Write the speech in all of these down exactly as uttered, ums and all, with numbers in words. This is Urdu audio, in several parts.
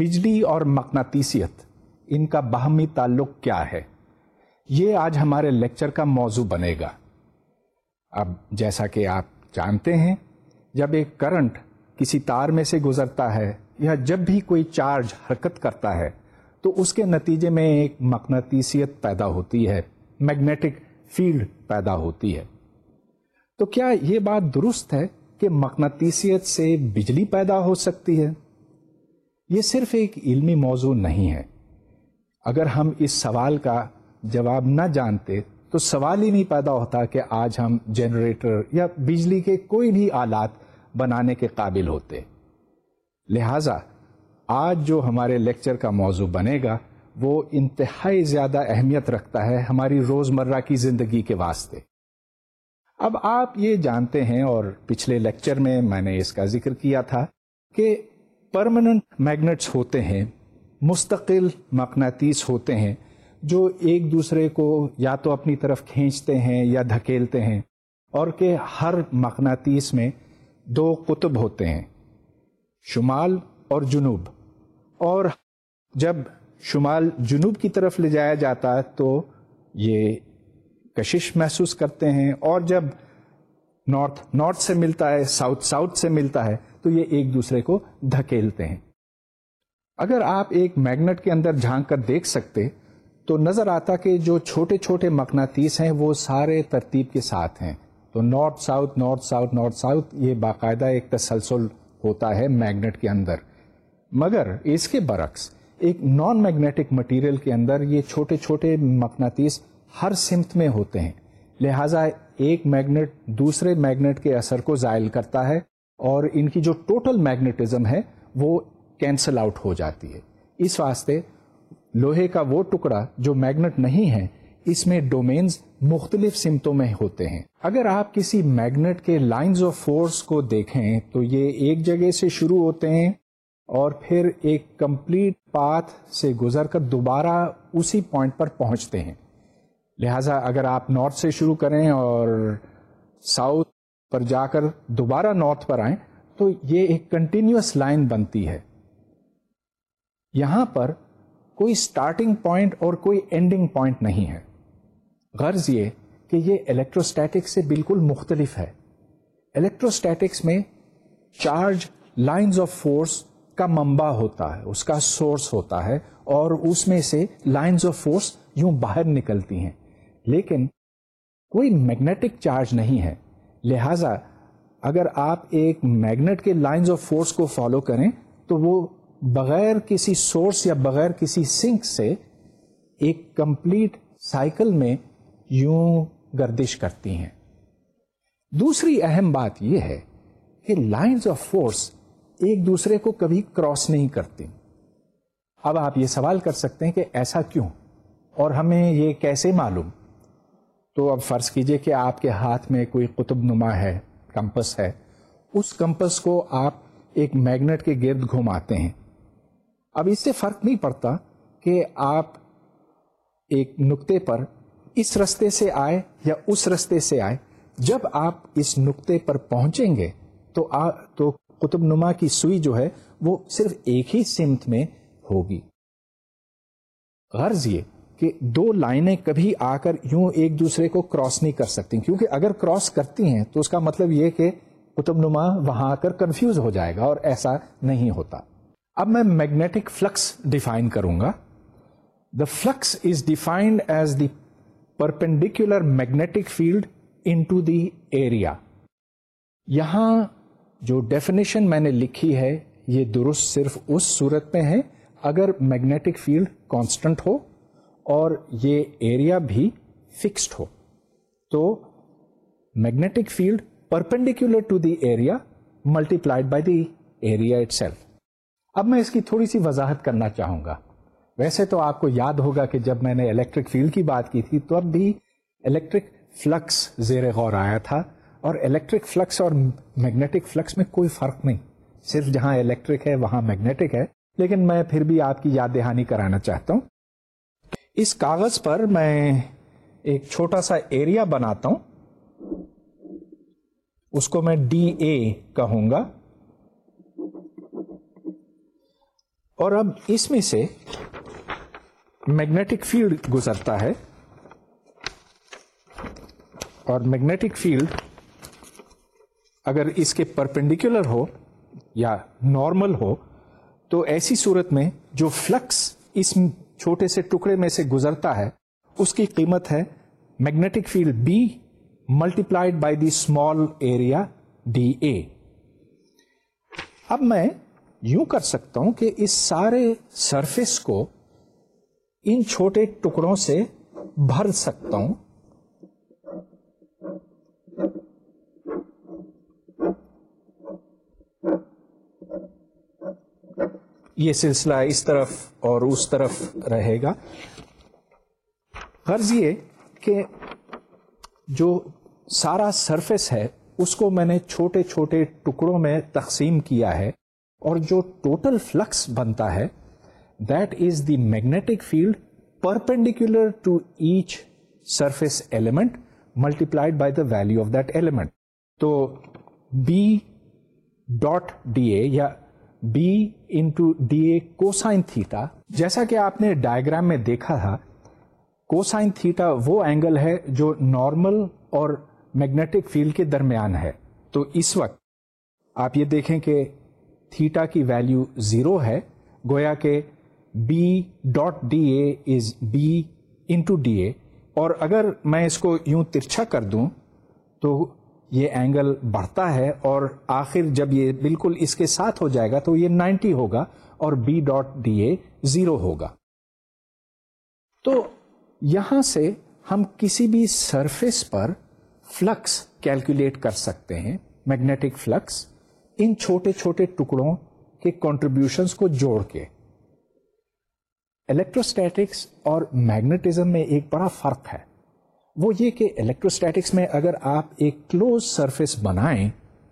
بجلی اور مقناطیسیت، ان کا باہمی تعلق کیا ہے، یہ آج ہمارے لیکچر کا موضوع بنے گا. اب جیسا کہ آپ جانتے ہیں، جب ایک کرنٹ کسی تار میں سے گزرتا ہے یا جب بھی کوئی چارج حرکت کرتا ہے تو اس کے نتیجے میں ایک مقناطیسیت پیدا ہوتی ہے، میگنیٹک فیلڈ پیدا ہوتی ہے. تو کیا یہ بات درست ہے کہ مقناطیسیت سے بجلی پیدا ہو سکتی ہے؟ یہ صرف ایک علمی موضوع نہیں ہے. اگر ہم اس سوال کا جواب نہ جانتے تو سوال ہی نہیں پیدا ہوتا کہ آج ہم جنریٹر یا بجلی کے کوئی بھی آلات بنانے کے قابل ہوتے. لہذا آج جو ہمارے لیکچر کا موضوع بنے گا وہ انتہائی زیادہ اہمیت رکھتا ہے ہماری روزمرہ کی زندگی کے واسطے. اب آپ یہ جانتے ہیں، اور پچھلے لیکچر میں میں نے اس کا ذکر کیا تھا، کہ پرماننٹ میگنیٹس ہوتے ہیں، مستقل مقناطیس ہوتے ہیں جو ایک دوسرے کو یا تو اپنی طرف کھینچتے ہیں یا دھکیلتے ہیں، اور کہ ہر مقناطیس میں دو قطب ہوتے ہیں، شمال اور جنوب. اور جب شمال جنوب کی طرف لے جایا جاتا ہے تو یہ کشش محسوس کرتے ہیں، اور جب نارتھ نارتھ سے ملتا ہے، ساؤتھ ساؤتھ سے ملتا ہے تو یہ ایک دوسرے کو دھکیلتے ہیں. اگر آپ ایک میگنیٹ کے اندر جھانک کر دیکھ سکتے تو نظر آتا کہ جو چھوٹے چھوٹے مقناطیس ہیں وہ سارے ترتیب کے ساتھ ہیں. تو north south north south north south یہ باقاعدہ ایک تسلسل ہوتا ہے میگنیٹ کے اندر. مگر اس کے برعکس ایک نان میگنیٹک مٹیریل کے اندر یہ چھوٹے چھوٹے مقناطیس ہر سمت میں ہوتے ہیں. لہذا ایک میگنیٹ دوسرے میگنیٹ کے اثر کو زائل کرتا ہے اور ان کی جو ٹوٹل میگنیٹزم ہے وہ کینسل آؤٹ ہو جاتی ہے. اس واسطے لوہے کا وہ ٹکڑا جو میگنیٹ نہیں ہے، اس میں ڈومینز مختلف سمتوں میں ہوتے ہیں. اگر آپ کسی میگنیٹ کے لائنز آف فورس کو دیکھیں تو یہ ایک جگہ سے شروع ہوتے ہیں اور پھر ایک کمپلیٹ پاتھ سے گزر کر دوبارہ اسی پوائنٹ پر پہنچتے ہیں. لہذا اگر آپ نارتھ سے شروع کریں اور ساؤتھ پر جا کر دوبارہ نارتھ پر آئیں تو یہ ایک کنٹینیوس لائن بنتی ہے. یہاں پر کوئی سٹارٹنگ پوائنٹ اور کوئی اینڈنگ پوائنٹ نہیں ہے. غرض یہ کہ یہ الیکٹروسٹیٹکس سے بالکل مختلف ہے. الیکٹروسٹیٹکس میں چارج لائنز آف فورس کا منبع ہوتا ہے، اس کا سورس ہوتا ہے، اور اس میں سے لائنز آف فورس یوں باہر نکلتی ہیں. لیکن کوئی میگنیٹک چارج نہیں ہے. لہذا اگر آپ ایک میگنیٹ کے لائنز آف فورس کو فالو کریں تو وہ بغیر کسی سورس یا بغیر کسی سنک سے ایک کمپلیٹ سائیکل میں یوں گردش کرتی ہیں. دوسری اہم بات یہ ہے کہ لائنز آف فورس ایک دوسرے کو کبھی کراس نہیں کرتی. اب آپ یہ سوال کر سکتے ہیں کہ ایسا کیوں اور ہمیں یہ کیسے معلوم؟ تو اب فرض کیجئے کہ آپ کے ہاتھ میں کوئی قطب نما ہے، کمپس ہے. اس کمپس کو آپ ایک میگنیٹ کے گرد گھماتے ہیں. اب اس سے فرق نہیں پڑتا کہ آپ ایک نقطے پر اس رستے سے آئے یا اس رستے سے آئے. جب آپ اس نقطے پر پہنچیں گے تو آ, تو قطب نما کی سوئی جو ہے وہ صرف ایک ہی سمت میں ہوگی. غرض یہ کہ دو لائنیں کبھی آ کر یوں ایک دوسرے کو کراس نہیں کر سکتی، کیونکہ اگر کراس کرتی ہیں تو اس کا مطلب یہ کہ قطب نما وہاں آ کر کنفیوز ہو جائے گا، اور ایسا نہیں ہوتا. اب میں میگنیٹک فلکس ڈیفائن کروں گا. The flux is defined as the perpendicular magnetic field into the area. یہاں جو ڈیفینیشن میں نے لکھی ہے یہ درست صرف اس صورت میں ہے اگر میگنیٹک فیلڈ کانسٹنٹ ہو اور یہ ایریا بھی فکسڈ ہو. تو magnetic field perpendicular to the area multiplied by the area itself. اب میں اس کی تھوڑی سی وضاحت کرنا چاہوں گا. ویسے تو آپ کو یاد ہوگا کہ جب میں نے الیکٹرک فیلڈ کی بات کی تھی تو اب بھی الیکٹرک فلکس زیر غور آیا تھا، اور الیکٹرک فلکس اور میگنیٹک فلکس میں کوئی فرق نہیں، صرف جہاں الیکٹرک ہے وہاں میگنیٹک ہے. لیکن میں پھر بھی آپ کی یاد دہانی کرانا چاہتا ہوں. اس کاغذ پر میں ایک چھوٹا سا ایریا بناتا ہوں، اس کو میں ڈی اے کہوں گا. اور اب اس میں سے میگنیٹک فیلڈ گزرتا ہے, اور میگنیٹک فیلڈ اگر اس کے پرپینڈیکولر ہو یا نارمل ہو تو ایسی صورت میں جو فلکس اس چھوٹے سے ٹکڑے میں سے گزرتا ہے اس کی قیمت ہے magnetic field B multiplied by the small area D A. اب میں یوں کر سکتا ہوں کہ اس سارے سرفیس کو ان چھوٹے ٹکڑوں سے بھر سکتا ہوں, یہ سلسلہ اس طرف اور اس طرف رہے گا. غرض یہ کہ جو سارا سرفیس ہے اس کو میں نے چھوٹے چھوٹے ٹکڑوں میں تقسیم کیا ہے, اور جو ٹوٹل فلکس بنتا ہے that is the magnetic field perpendicular to each surface element multiplied by the value of that element. تو بی ڈاٹ ڈی اے یا B into D A cosine theta, جیسا کہ آپ نے ڈائیگرام میں دیکھا تھا, کوسائن تھیٹا وہ اینگل ہے جو نارمل اور میگنیٹک فیلڈ کے درمیان ہے. تو اس وقت آپ یہ دیکھیں کہ تھیٹا کی ویلیو زیرو ہے, گویا کہ B dot D A is B into D A, اور اگر میں اس کو یوں ترچھا کر دوں تو یہ اینگل بڑھتا ہے, اور آخر جب یہ بالکل اس کے ساتھ ہو جائے گا تو یہ نائنٹی ہوگا اور B dot D A zero ہوگا. تو یہاں سے ہم کسی بھی سرفیس پر فلکس کیلکولیٹ کر سکتے ہیں, میگنیٹک فلکس, ان چھوٹے چھوٹے ٹکڑوں کے کنٹریبیوشنز کو جوڑ کے. الیکٹروسٹیٹکس اور میگنیٹزم میں ایک بڑا فرق ہے, وہ یہ کہ الیکٹروسٹیٹکس میں اگر آپ ایک کلوز سرفیس بنائیں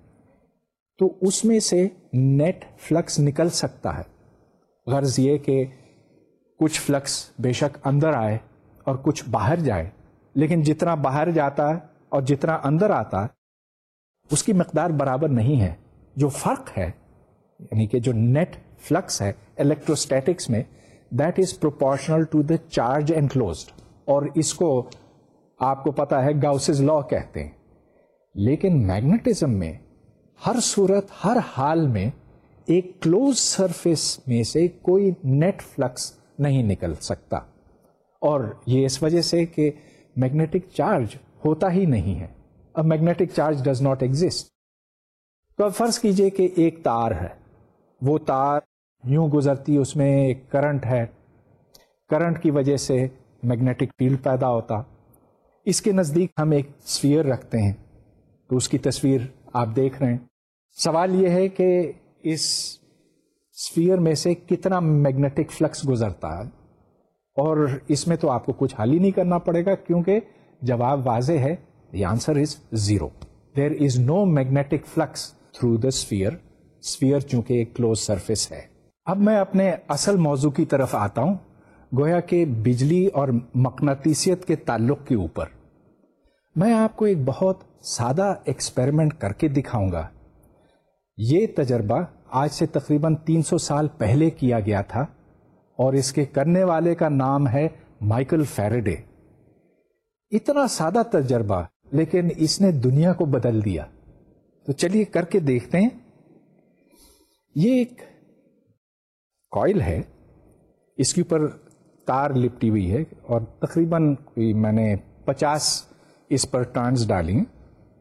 تو اس میں سے نیٹ فلکس نکل سکتا ہے. غرض یہ کہ کچھ فلکس بے شک اندر آئے اور کچھ باہر جائے, لیکن جتنا باہر جاتا ہے اور جتنا اندر آتا ہے اس کی مقدار برابر نہیں ہے. جو فرق ہے یعنی کہ جو نیٹ فلکس ہے الیکٹروسٹیٹکس میں, that is proportional to the charge enclosed, اور اس کو آپ کو پتا ہے گاؤسز لا کہتے ہیں. لیکن میگنیٹزم میں ہر صورت ہر حال میں ایک کلوز سرفیس میں سے کوئی نیٹ فلکس نہیں نکل سکتا, اور یہ اس وجہ سے کہ میگنیٹک چارج ہوتا ہی نہیں ہے. اب magnetic charge does not exist. تو اب فرض کیجئے کہ ایک تار ہے, وہ تار یوں گزرتی, اس میں ایک کرنٹ ہے, کرنٹ کی وجہ سے میگنیٹک فیلڈ پیدا ہوتا. اس کے نزدیک ہم ایک اسفیئر رکھتے ہیں, تو اس کی تصویر آپ دیکھ رہے ہیں. سوال یہ ہے کہ اس اسفیئر میں سے کتنا میگنیٹک فلکس گزرتا ہے, اور اس میں تو آپ کو کچھ حل ہی نہیں کرنا پڑے گا کیونکہ جواب واضح ہے. The answer is zero. There is no magnetic flux through the sphere. Sphere چونکہ ایک کلوز سرفیس ہے. اب میں اپنے اصل موضوع کی طرف آتا ہوں, گویا کہ بجلی اور مقناطیسیت کے تعلق کے اوپر. میں آپ کو ایک بہت سادہ ایکسپیریمنٹ کر کے دکھاؤں گا. یہ تجربہ آج سے تقریباً تین سو سال پہلے کیا گیا تھا, اور اس کے کرنے والے کا نام ہے مائیکل فیریڈے. اتنا سادہ تجربہ, لیکن اس نے دنیا کو بدل دیا. تو چلیے کر کے دیکھتے ہیں. یہ ایک کوئل ہے, اس کے اوپر تار لپٹی ہوئی ہے, اور تقریباً میں نے پچاس اس پر ٹرنز ڈالی ہیں.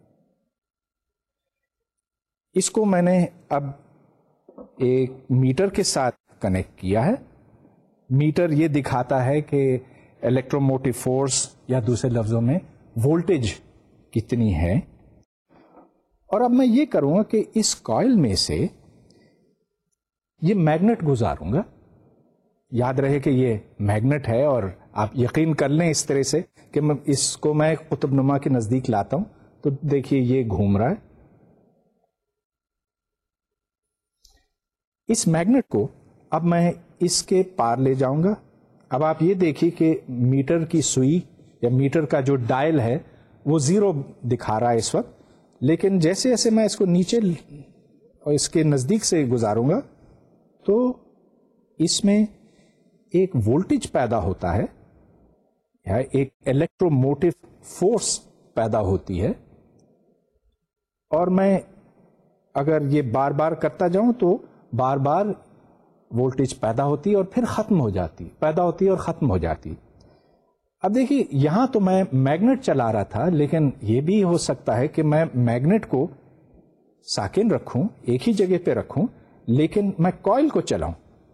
اس کو میں نے اب ایک میٹر کے ساتھ کنیکٹ کیا ہے. میٹر یہ دکھاتا ہے کہ الیکٹروموٹیو فورس یا دوسرے لفظوں میں وولٹیج کتنی ہے. اور اب میں یہ کروں گا کہ اس کوئل میں سے یہ میگنیٹ گزاروں گا. یاد رہے کہ یہ میگنیٹ ہے, اور آپ یقین کر لیں اس طرح سے کہ میں اس کو میں قطب نما کے نزدیک لاتا ہوں تو دیکھیے یہ گھوم رہا ہے. اس میگنیٹ کو اب میں اس کے پار لے جاؤں گا. اب آپ یہ دیکھیے کہ میٹر کی سوئی یا میٹر کا جو ڈائل ہے وہ زیرو دکھا رہا ہے اس وقت, لیکن جیسے جیسے میں اس کو نیچے اور اس کے نزدیک سے گزاروں گا تو اس میں ایک وولٹیج پیدا ہوتا ہے یا ایک الیکٹرو موٹیو فورس پیدا ہوتی ہے, اور میں اگر یہ بار بار کرتا جاؤں تو بار بار وولٹیج پیدا ہوتی ہے اور پھر ختم ہو جاتی, پیدا ہوتی ہے اور ختم ہو جاتی. اب دیکھیے یہاں تو میں میگنیٹ چلا رہا تھا, لیکن یہ بھی ہو سکتا ہے کہ میں میگنیٹ کو ساکن رکھوں, ایک ہی جگہ پہ رکھوں, لیکن میں کوئل کو چلاؤں,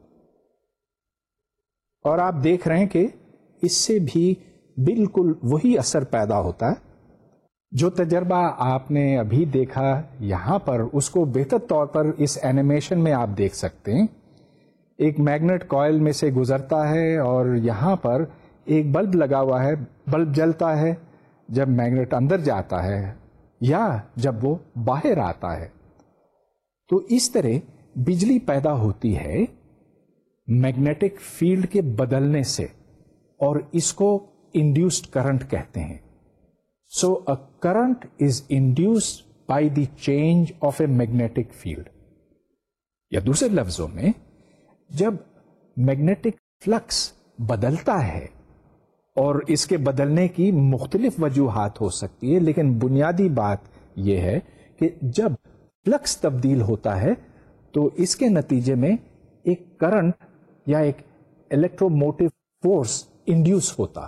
اور آپ دیکھ رہے ہیں کہ اس سے بھی بالکل وہی اثر پیدا ہوتا ہے. جو تجربہ آپ نے ابھی دیکھا یہاں پر, اس کو بہتر طور پر اس اینیمیشن میں آپ دیکھ سکتے ہیں. ایک میگنیٹ کوئل میں سے گزرتا ہے اور یہاں پر ایک بلب لگا ہوا ہے, بلب جلتا ہے جب میگنیٹ اندر جاتا ہے یا جب وہ باہر آتا ہے. تو اس طرح بجلی پیدا ہوتی ہے میگنیٹک فیلڈ کے بدلنے سے, اور اس کو انڈیوسڈ کرنٹ کہتے ہیں. سو a current is induced by the change of a magnetic field. یا دوسرے لفظوں میں جب میگنیٹک فلکس بدلتا ہے, اور اس کے بدلنے کی مختلف وجوہات ہو سکتی ہے, لیکن بنیادی بات یہ ہے کہ جب فلکس تبدیل ہوتا ہے تو اس کے نتیجے میں ایک کرنٹ یا ایک الیکٹرو موٹیو فورس انڈیوس ہوتا.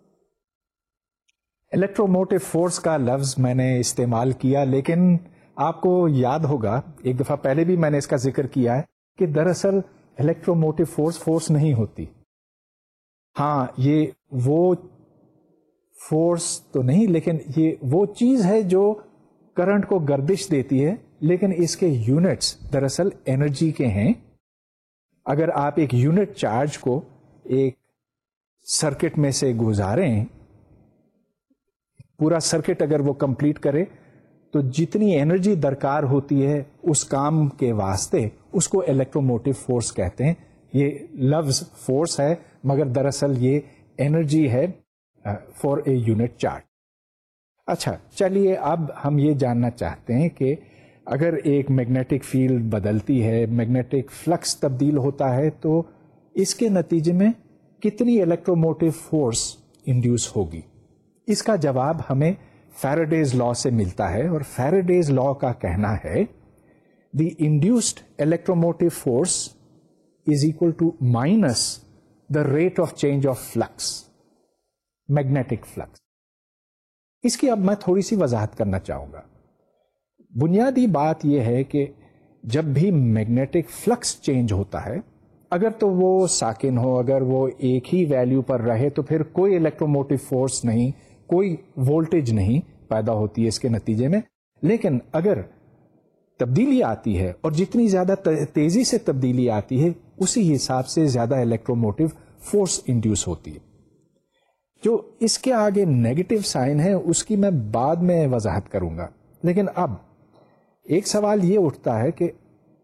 الیکٹرو موٹیو فورس کا لفظ میں نے استعمال کیا, لیکن آپ کو یاد ہوگا ایک دفعہ پہلے بھی میں نے اس کا ذکر کیا ہے کہ دراصل الیکٹرو موٹیو فورس فورس نہیں ہوتی. ہاں یہ وہ فورس تو نہیں, لیکن یہ وہ چیز ہے جو کرنٹ کو گردش دیتی ہے, لیکن اس کے یونٹس دراصل انرجی کے ہیں. اگر آپ ایک یونٹ چارج کو ایک سرکٹ میں سے گزاریں, پورا سرکٹ اگر وہ کمپلیٹ کرے تو جتنی انرجی درکار ہوتی ہے اس کام کے واسطے اس کو الیکٹرو موٹیو فورس کہتے ہیں. یہ لفظ فورس ہے مگر دراصل یہ انرجی ہے فار اے یونٹ چارج. اچھا چلیے اب ہم یہ جاننا چاہتے ہیں کہ اگر ایک میگنیٹک فیلڈ بدلتی ہے, میگنیٹک فلکس تبدیل ہوتا ہے, تو اس کے نتیجے میں کتنی الیکٹرو موٹیو فورس انڈیوس ہوگی. اس کا جواب ہمیں فیراڈیز لا سے ملتا ہے, اور فیراڈیز لا کا کہنا ہے the induced electromotive force is equal to minus the rate of change of flux, magnetic flux. اس کی اب میں تھوڑی سی وضاحت کرنا چاہوں گا. بنیادی بات یہ ہے کہ جب بھی میگنیٹک فلکس چینج ہوتا ہے, اگر تو وہ ساکن ہو, اگر وہ ایک ہی ویلیو پر رہے تو پھر کوئی الیکٹرو موٹیو فورس نہیں, کوئی وولٹیج نہیں پیدا ہوتی ہے اس کے نتیجے میں. لیکن اگر تبدیلی آتی ہے, اور جتنی زیادہ تیزی سے تبدیلی آتی ہے اسی حساب سے زیادہ الیکٹرو موٹیو فورس انڈیوس ہوتی ہے. جو اس کے آگے نیگیٹو سائن ہے اس کی میں بعد میں وضاحت کروں گا. لیکن اب ایک سوال یہ اٹھتا ہے کہ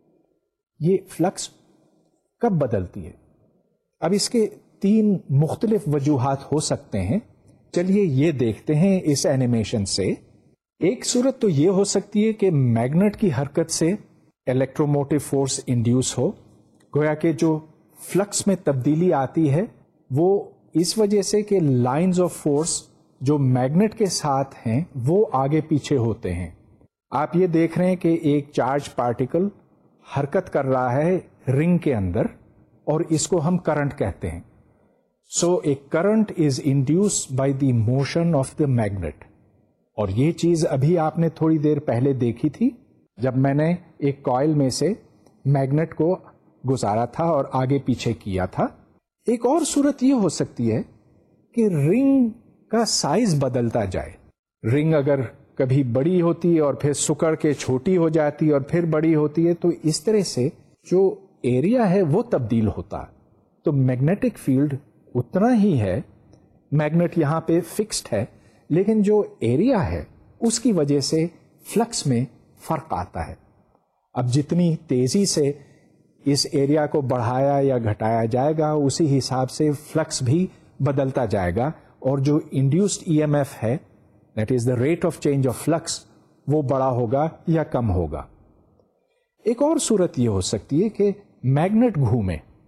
یہ فلکس کب بدلتی ہے. اب اس کے تین مختلف وجوہات ہو سکتے ہیں. چلیے یہ دیکھتے ہیں اس اینیمیشن سے. ایک صورت تو یہ ہو سکتی ہے کہ میگنیٹ کی حرکت سے الیکٹرو موٹیو فورس انڈیوس ہو, گویا کہ جو فلکس میں تبدیلی آتی ہے وہ اس وجہ سے کہ لائنز آف فورس جو میگنیٹ کے ساتھ ہیں وہ آگے پیچھے ہوتے ہیں. آپ یہ دیکھ رہے ہیں کہ ایک چارج پارٹیکل حرکت کر رہا ہے رنگ کے اندر, اور اس کو ہم کرنٹ کہتے ہیں. So a current is induce by the motion of the magnet. اور یہ چیز ابھی آپ نے تھوڑی دیر پہلے دیکھی تھی جب میں نے ایک کوئل میں سے میگنیٹ کو گزارا تھا اور آگے پیچھے کیا تھا. ایک اور صورت یہ ہو سکتی ہے کہ رنگ کا سائز بدلتا جائے. رنگ اگر کبھی بڑی ہوتی ہے اور پھر سکڑ کے چھوٹی ہو جاتی ہے اور پھر بڑی ہوتی ہے, تو اس طرح سے جو ایریا ہے وہ تبدیل ہوتا. تو میگنیٹک فیلڈ اتنا ہی ہے, میگنیٹ یہاں پہ فکسڈ ہے, لیکن جو ایریا ہے اس کی وجہ سے فلکس میں فرق آتا ہے. اب جتنی تیزی سے اس ایریا کو بڑھایا یا گھٹایا جائے گا اسی حساب سے فلکس بھی بدلتا جائے گا, اور جو انڈیوسڈ ای ایم ایف ہے that is the rate of change of flux وہ بڑا ہوگا یا کم ہوگا. ایک اور صورت یہ ہو سکتی ہے کہ میگنیٹ گھومے,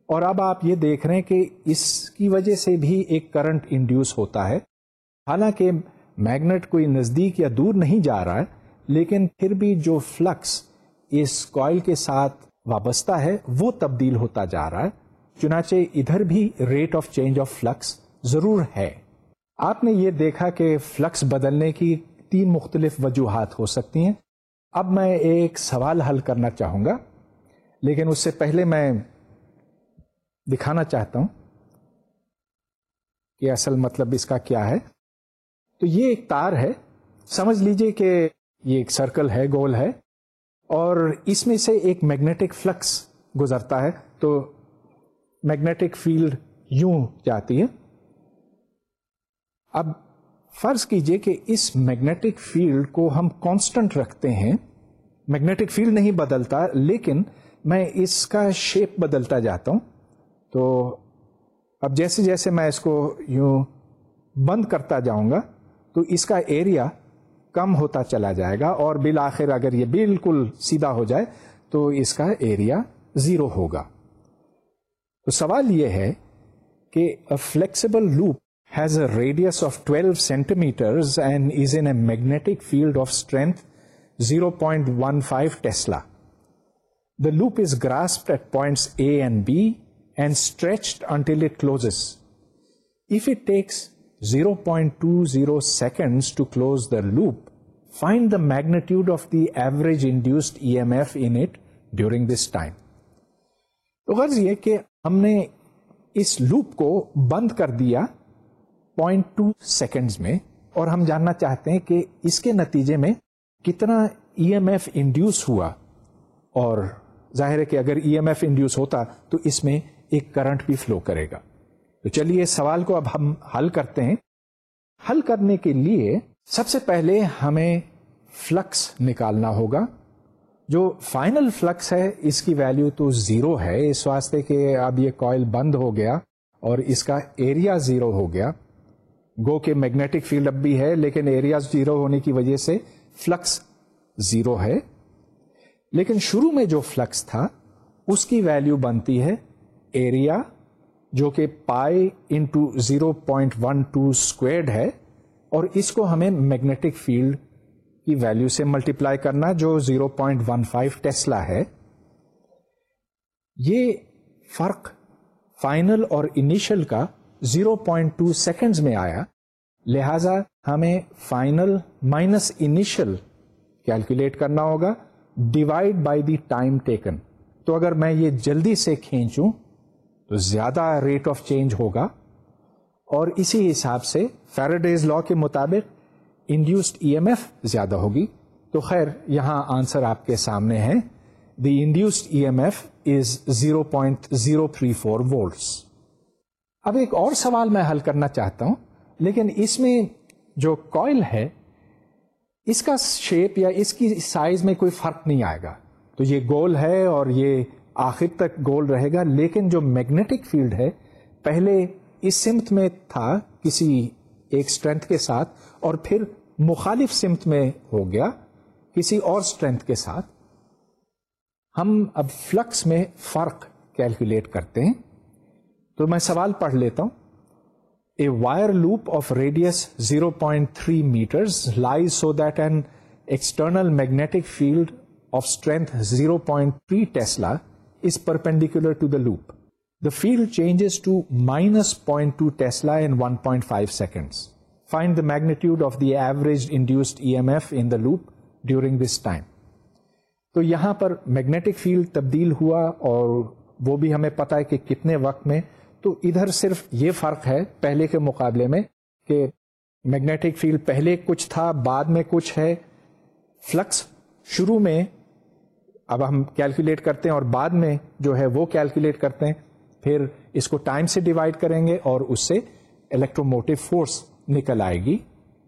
اور اب آپ یہ دیکھ رہے ہیں کہ اس کی وجہ سے بھی ایک کرنٹ انڈیوس ہوتا ہے. حالانکہ میگنیٹ کوئی نزدیک یا دور نہیں جا رہا ہے, لیکن پھر بھی جو فلکس اس کوائل کے ساتھ وابستہ ہے وہ تبدیل ہوتا جا رہا ہے. چنانچہ ادھر بھی rate of change of flux ضرور ہے. آپ نے یہ دیکھا کہ فلکس بدلنے کی تین مختلف وجوہات ہو سکتی ہیں. اب میں ایک سوال حل کرنا چاہوں گا, لیکن اس سے پہلے میں دکھانا چاہتا ہوں کہ اصل مطلب اس کا کیا ہے. تو یہ ایک تار ہے, سمجھ لیجئے کہ یہ ایک سرکل ہے, گول ہے, اور اس میں سے ایک میگنیٹک فلکس گزرتا ہے. تو میگنیٹک فیلڈ یوں جاتی ہے. اب فرض کیجئے کہ اس میگنیٹک فیلڈ کو ہم کانسٹنٹ رکھتے ہیں. میگنیٹک فیلڈ نہیں بدلتا, لیکن میں اس کا شیپ بدلتا جاتا ہوں. تو اب جیسے جیسے میں اس کو یوں بند کرتا جاؤں گا تو اس کا ایریا کم ہوتا چلا جائے گا, اور بالآخر اگر یہ بالکل سیدھا ہو جائے تو اس کا ایریا زیرو ہوگا. تو سوال یہ ہے کہ a flexible loop has a radius of twelve centimeters and is in a magnetic field of strength zero point one five Tesla. The loop is grasped at points A and B and stretched until it closes. If it takes zero point two zero seconds to close the loop, find the magnitude of the average induced E M F in it during this time. تو غرض یہ کہ ہم نے اس لوپ کو بند کر دیا پوائنٹ ٹو سیکنڈز میں, اور ہم جاننا چاہتے ہیں کہ اس کے نتیجے میں کتنا ای ایم ایف انڈیوس ہوا. اور ظاہر ہے کہ اگر ای ایم ایف انڈیوس ہوتا تو اس میں ایک کرنٹ بھی فلو کرے گا. تو چلیے اس سوال کو اب ہم حل کرتے ہیں. حل کرنے کے لیے سب سے پہلے ہمیں فلکس نکالنا ہوگا. جو فائنل فلکس ہے اس کی ویلیو تو زیرو ہے, اس واسطے کہ اب یہ کوائل بند ہو گیا اور اس کا ایریا زیرو ہو گیا. گو کہ میگنیٹک فیلڈ اب بھی ہے, لیکن ایریا زیرو ہونے کی وجہ سے فلکس زیرو ہے. لیکن شروع میں جو فلکس تھا اس کی ویلیو بنتی ہے ایریا, جو کہ pi into zero point one two squared ہے, اور اس کو ہمیں میگنیٹک فیلڈ کی ویلیو سے ملٹیپلائی کرنا جو zero point one five tesla ہے. یہ فرق فائنل اور انیشل کا زیرو پوائنٹ ٹو سیکنڈز میں آیا, لہذا ہمیں فائنل مائنس انیشل کیلکولیٹ کرنا ہوگا divide by the time taken. تو اگر میں یہ جلدی سے کھینچوں تو زیادہ ریٹ آف چینج ہوگا, اور اسی حساب سے فیراڈیز لا کے مطابق انڈیوسڈ ای ایم ایف زیادہ ہوگی. تو خیر یہاں آنسر آپ کے سامنے ہے. The induced E M F is zero point zero three four volts. اب ایک اور سوال میں حل کرنا چاہتا ہوں, لیکن اس میں جو کوائل ہے اس کا شیپ یا اس کی سائز میں کوئی فرق نہیں آئے گا. تو یہ گول ہے اور یہ آخر تک گول رہے گا, لیکن جو میگنیٹک فیلڈ ہے پہلے اس سمت میں تھا کسی ایک اسٹرینتھ کے ساتھ, اور پھر مخالف سمت میں ہو گیا کسی اور اسٹرینتھ کے ساتھ. ہم اب فلکس میں فرق کیلکولیٹ کرتے ہیں. تو میں سوال پڑھ لیتا ہوں. A wire loop of radius zero point three meters lies so that an external magnetic field of strength zero point three Tesla is perpendicular to the loop. The field changes to minus zero point two Tesla in one point five seconds. Find the magnitude of the average induced E M F in the loop during this time. تو یہاں پر میگنیٹک فیلڈ تبدیل ہوا اور وہ بھی ہمیں پتا ہے کہ کتنے وقت میں. تو ادھر صرف یہ فرق ہے پہلے کے مقابلے میں کہ میگنیٹک فیلڈ پہلے کچھ تھا بعد میں کچھ ہے. فلکس شروع میں اب ہم کیلکولیٹ کرتے ہیں اور بعد میں جو ہے وہ کیلکولیٹ کرتے ہیں, پھر اس کو ٹائم سے ڈیوائڈ کریں گے اور اس سے الیکٹروموٹیو فورس نکل آئے گی.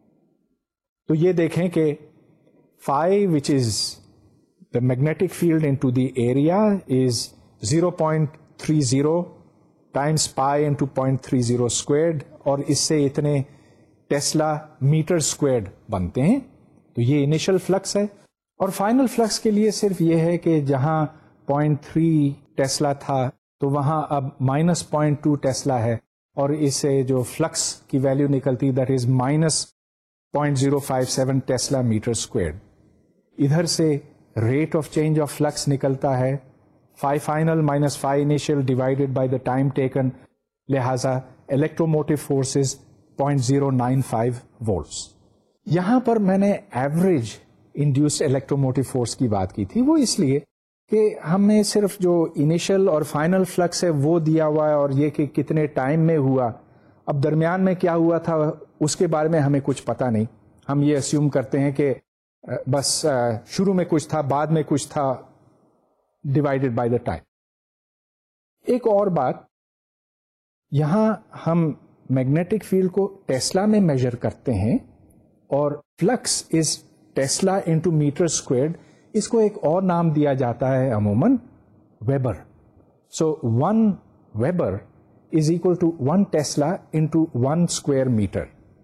تو یہ دیکھیں کہ phi which is the magnetic field into the area is zero point three zero times pi into zero point three zero squared, اور اس سے اتنے ٹیسلا میٹر اسکوائرڈ بنتے ہیں. تو یہ انیشل فلکس ہے. اور فائنل فلکس کے لیے صرف یہ ہے کہ جہاں زیرو پوائنٹ تھری ٹیسلا تھا تو وہاں اب مائنس پوائنٹ ٹو ٹیسلا ہے، اور اس سے جو فلکس کی ویلیو نکلتی that is minus point zero five seven tesla metre square. ادھر سے rate of change of flux نکلتا ہے phi final minus phi initial divided by the time taken, لہذا electromotive force is point zero nine five volts. یہاں پر میں نے ایوریج انڈیوسڈ الیکٹروموٹیو فورس کی بات کی تھی، وہ اس لیے کہ ہمیں صرف جو انیشل اور فائنل فلکس ہے وہ دیا ہوا ہے، اور یہ کہ کتنے ٹائم میں ہوا. اب درمیان میں کیا ہوا تھا اس کے بارے میں ہمیں کچھ پتا نہیں. ہم یہ اسیوم کرتے ہیں کہ بس شروع میں کچھ تھا، بعد میں کچھ تھا، ڈیوائڈیڈ بائی دا ٹائم. ایک اور بات، یہاں ہم میگنیٹک فیلڈ کو ٹیسلا میں میجر کرتے ہیں، اور flux is tesla into metre squared. اس کو ایک اور نام دیا جاتا ہے عموماً weber. So one weber is equal to one tesla into one square metre.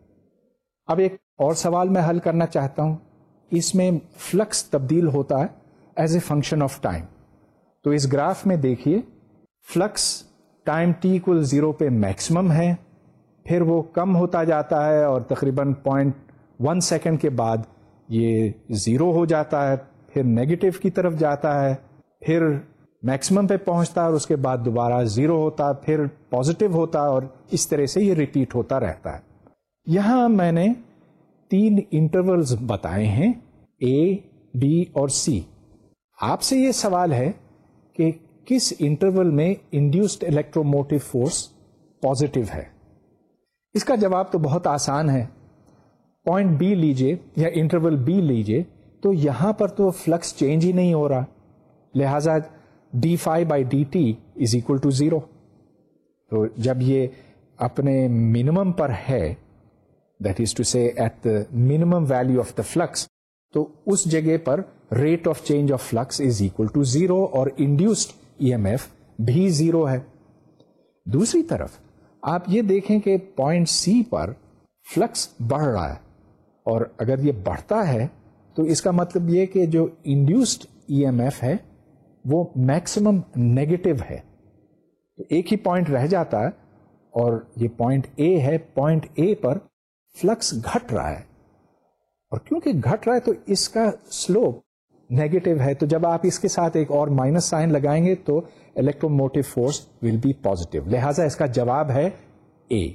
اب ایک اور سوال میں حل کرنا چاہتا ہوں. اس میں فلکس تبدیل ہوتا ہے as a function of time. تو اس گراف میں دیکھیے flux time T equal zero پہ میکسیمم ہے، پھر وہ کم ہوتا جاتا ہے اور تقریباً پوائنٹ ون سیکنڈ کے بعد یہ زیرو ہو جاتا ہے، پھر نیگیٹو کی طرف جاتا ہے، پھر میکسیمم پہ پہنچتا ہے اور اس کے بعد دوبارہ زیرو ہوتا ہے، پھر پازیٹیو ہوتا ہے، اور اس طرح سے یہ ریپیٹ ہوتا رہتا ہے. یہاں میں نے تین انٹرولز بتائے ہیں، اے، بی اور سی. آپ سے یہ سوال ہے کہ کس انٹرول میں انڈیوسڈ الیکٹروموٹیو فورس پازیٹیو ہے. اس کا جواب تو بہت آسان ہے. پوائنٹ بی لیجئے یا انٹرول بی لیجئے، تو یہاں پر تو فلکس چینج ہی نہیں ہو رہا، لہذا D phi by D T is equal to zero. تو جب یہ اپنے منیمم پر ہے، that is to say at the minimum value of the flux, تو اس جگہ پر rate of change of flux is equal to zero, اور انڈیوسڈ ای ایم ایف بھی زیرو ہے. دوسری طرف آپ یہ دیکھیں کہ پوائنٹ سی پر فلکس بڑھ رہا ہے، اور اگر یہ بڑھتا ہے تو اس کا مطلب یہ کہ جو انڈیوسڈ ای ایم ایف ہے وہ میکسیمم نیگیٹو ہے. تو ایک ہی پوائنٹ رہ جاتا ہے، اور یہ پوائنٹ اے ہے. پوائنٹ اے پر فلکس گھٹ رہا ہے، اور کیونکہ گھٹ رہا ہے تو اس کا سلوپ نیگیٹو ہے. تو جب آپ اس کے ساتھ ایک اور مائنس سائن لگائیں گے تو electromotive force will be positive. لہذا اس کا جواب ہے اے.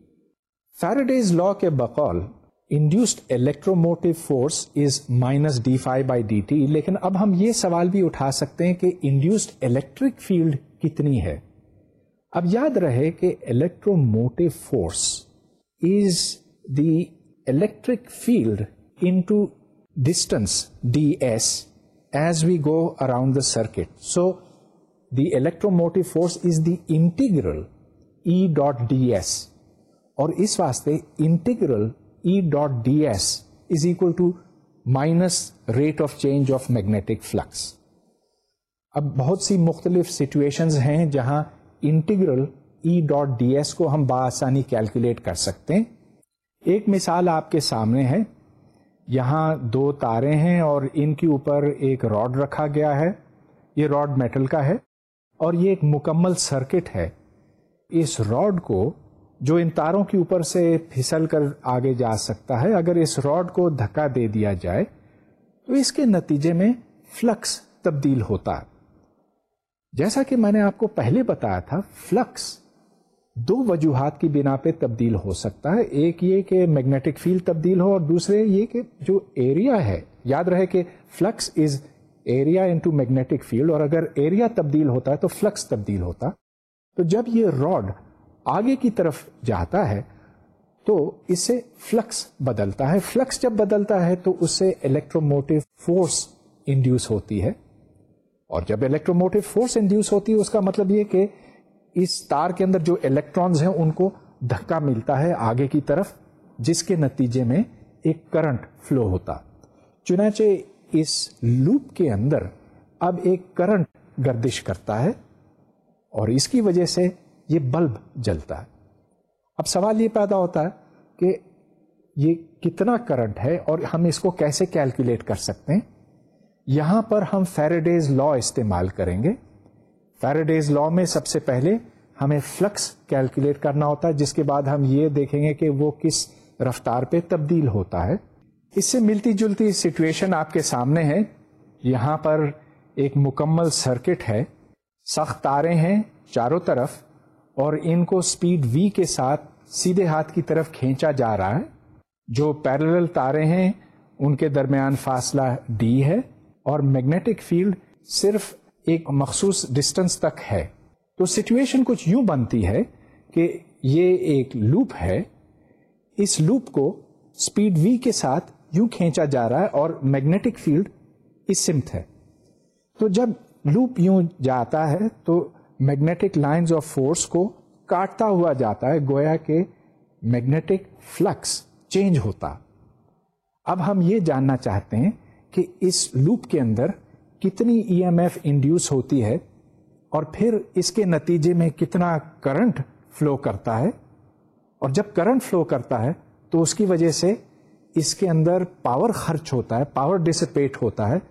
فیراڈیز لا کے بقول induced electromotive force is minus D phi by D T. لیکن اب ہم یہ سوال بھی اٹھا سکتے ہیں کہ انڈیوسڈ الیکٹرک فیلڈ کتنی ہے. اب یاد رہے کہ electromotive force is the electric field into distance D S as we go around the circuit. So the electromotive force is the integral E dot D S, اور اس واسطے integral E dot D S is equal to minus rate of change of magnetic flux. اب بہت سی مختلف سچویشنز ہیں جہاں integral E dot D S کو ہم بآسانی کیلکولیٹ کر سکتے ہیں. ایک مثال آپ کے سامنے ہے. یہاں دو تارے ہیں اور ان کے اوپر ایک راڈ رکھا گیا ہے. یہ راڈ میٹل کا ہے اور یہ ایک مکمل سرکٹ ہے. اس راڈ کو جو ان تاروں کے اوپر سے پھسل کر آگے جا سکتا ہے، اگر اس راڈ کو دھکا دے دیا جائے تو اس کے نتیجے میں فلکس تبدیل ہوتا ہے. جیسا کہ میں نے آپ کو پہلے بتایا تھا، فلکس دو وجوہات کی بنا پہ تبدیل ہو سکتا ہے. ایک یہ کہ میگنیٹک فیلڈ تبدیل ہو، اور دوسرے یہ کہ جو ایریا ہے، یاد رہے کہ flux is area into magnetic field, اور اگر ایریا تبدیل ہوتا ہے تو فلکس تبدیل ہوتا. تو جب یہ راڈ آگے کی طرف جاتا ہے تو اس سے فلکس بدلتا ہے. فلکس جب بدلتا ہے تو اس سے الیکٹروموٹیو فورس انڈیوس ہوتی ہے، اور جب الیکٹروموٹیو فورس انڈیوس ہوتی ہے اس کا مطلب یہ کہ اس تار کے اندر جو الیکٹرانز ہیں ان کو دھکا ملتا ہے آگے کی طرف، جس کے نتیجے میں ایک کرنٹ فلو ہوتا. چنانچہ اس لوپ کے اندر اب ایک کرنٹ گردش کرتا ہے اور اس کی وجہ سے یہ بلب جلتا ہے. اب سوال یہ پیدا ہوتا ہے کہ یہ کتنا کرنٹ ہے اور ہم اس کو کیسے کیلکولیٹ کر سکتے ہیں. یہاں پر ہم فیراڈیز لا استعمال کریں گے. فیراڈیز لا میں سب سے پہلے ہمیں فلکس کیلکولیٹ کرنا ہوتا ہے، جس کے بعد ہم یہ دیکھیں گے کہ وہ کس رفتار پہ تبدیل ہوتا ہے. اس سے ملتی جلتی سچویشن آپ کے سامنے ہے. یہاں پر ایک مکمل سرکٹ ہے، سخت تاریں ہیں چاروں طرف، اور ان کو سپیڈ v کے ساتھ سیدھے ہاتھ کی طرف کھینچا جا رہا ہے. جو پیرلل تاریں ہیں ان کے درمیان فاصلہ d ہے، اور میگنیٹک فیلڈ صرف ایک مخصوص ڈسٹنس تک ہے. تو سچویشن کچھ یوں بنتی ہے کہ یہ ایک لوپ ہے، اس لوپ کو سپیڈ v کے ساتھ یوں کھینچا جا رہا ہے اور میگنیٹک فیلڈ اس سمت ہے. تو جب لوپ یوں جاتا ہے تو میگنیٹک لائنز آف فورس کو کاٹتا ہوا جاتا ہے، گویا کہ میگنیٹک فلکس چینج ہوتا. اب ہم یہ جاننا چاہتے ہیں کہ اس لوپ کے اندر کتنی ای ایم ایف انڈیوس ہوتی ہے اور پھر اس کے نتیجے میں کتنا کرنٹ فلو کرتا ہے، اور جب کرنٹ فلو کرتا ہے تو اس کی وجہ سے اس کے اندر پاور خرچ ہوتا ہے، پاور ڈسپیٹ ہوتا ہے.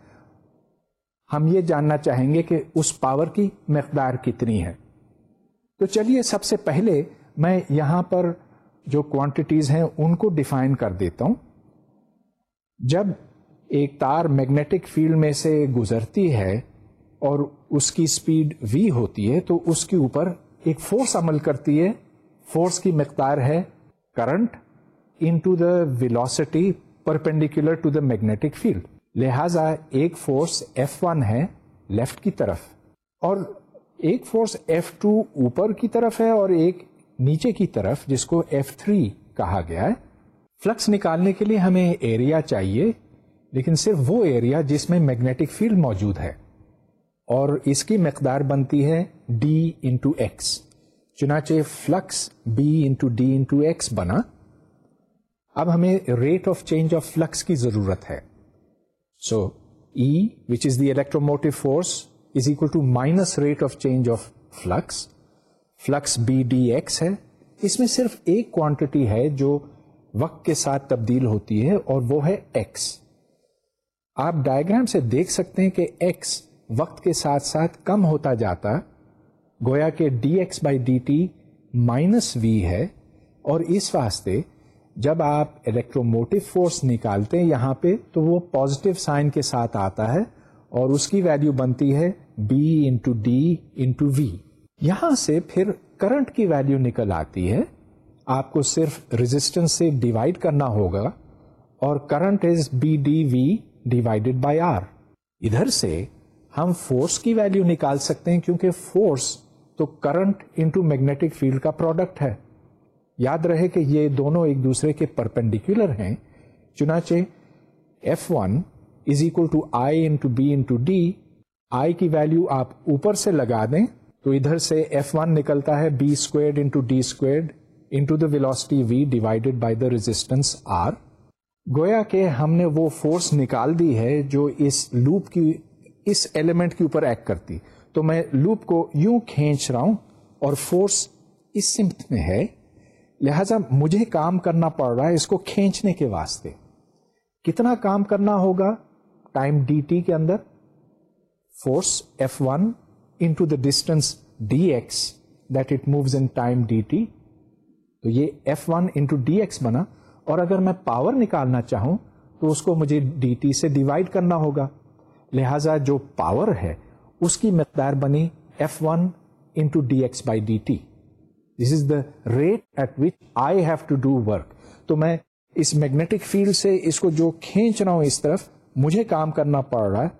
ہم یہ جاننا چاہیں گے کہ اس پاور کی مقدار کتنی ہے. تو چلیے سب سے پہلے میں یہاں پر جو کوانٹیٹیز ہیں ان کو ڈیفائن کر دیتا ہوں. جب ایک تار میگنیٹک فیلڈ میں سے گزرتی ہے اور اس کی سپیڈ v ہوتی ہے تو اس کے اوپر ایک فورس عمل کرتی ہے. فورس کی مقدار ہے current into the velocity perpendicular to the magnetic field. لہذا ایک فورس ایف ون ہے لیفٹ کی طرف، اور ایک فورس ایف ٹو اوپر کی طرف ہے، اور ایک نیچے کی طرف جس کو ایف تھری کہا گیا ہے. فلکس نکالنے کے لیے ہمیں ایریا چاہیے، لیکن صرف وہ ایریا جس میں میگنیٹک فیلڈ موجود ہے، اور اس کی مقدار بنتی ہے ڈی انٹو ایکس. چنانچہ flux B into D into X بنا. اب ہمیں rate of change of flux کی ضرورت ہے. سو E, which is the electromotive force, is equal to minus rate of change of flux. Flux B dx ہے. اس میں صرف ایک کوانٹٹی ہے جو وقت کے ساتھ تبدیل ہوتی ہے، اور وہ ہے x. آپ ڈائیگرام سے دیکھ سکتے ہیں کہ x وقت کے ساتھ ساتھ کم ہوتا جاتا، گویا کہ dx by dt minus v ہے. اور اس واسطے جب آپ الیکٹروموٹیو فورس نکالتے ہیں یہاں پہ تو وہ پازیٹیو سائن کے ساتھ آتا ہے، اور اس کی ویلیو بنتی ہے B انٹو ڈی انٹو وی. یہاں سے پھر کرنٹ کی ویلیو نکل آتی ہے. آپ کو صرف ریزسٹنس سے ڈیوائڈ کرنا ہوگا، اور current is B D V divided by R. ادھر سے ہم فورس کی ویلیو نکال سکتے ہیں، کیونکہ فورس تو کرنٹ انٹو میگنیٹک فیلڈ کا پروڈکٹ ہے. یاد رہے کہ یہ دونوں ایک دوسرے کے پرپینڈیکولر ہیں. چنانچہ F one is equal to I into B into D. I کی ویلیو آپ اوپر سے لگا دیں تو ادھر سے ایف ون نکلتا ہے B squared into D squared into the velocity V divided by the resistance R. گویا کہ ہم نے وہ فورس نکال دی ہے جو اس لوپ کی اس ایلیمنٹ کے اوپر ایکٹ کرتی. تو میں لوپ کو یوں کھینچ رہا ہوں اور فورس اس سمت میں ہے، لہذا مجھے کام کرنا پڑ رہا ہے اس کو کھینچنے کے واسطے. کتنا کام کرنا ہوگا ٹائم ڈی ٹی کے اندر؟ Force F one into the distance D X that it moves in time D T. تو یہ F one into D X بنا، اور اگر میں پاور نکالنا چاہوں تو اس کو مجھے ڈی ٹی سے ڈیوائڈ کرنا ہوگا. لہذا جو پاور ہے اس کی مقدار بنی F one into D X by D T. This is the rate at which I have to do work. تو میں اس میگنیٹک فیلڈ سے اس کو جو کھینچ رہا ہوں اس طرف، مجھے کام کرنا پڑ رہا ہے،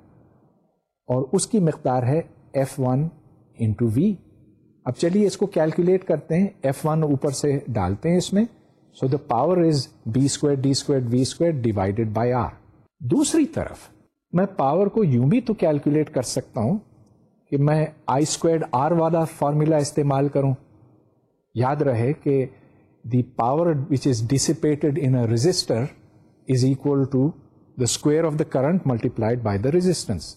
اور اس کی مقدار ہے ایف ون انٹو وی. اب چلیے اس کو کیلکولیٹ کرتے ہیں. ایف ون اوپر سے ڈالتے ہیں اس میں. So the power is B square D square V square divided by R. دوسری طرف میں پاور کو یوں بھی تو کیلکولیٹ کر سکتا ہوں کہ میں آئی اسکوائر آر والا فارمولا استعمال کروں. یاد رہے کہ the power which is dissipated in a resistor is equal to the square of the current multiplied by the resistance,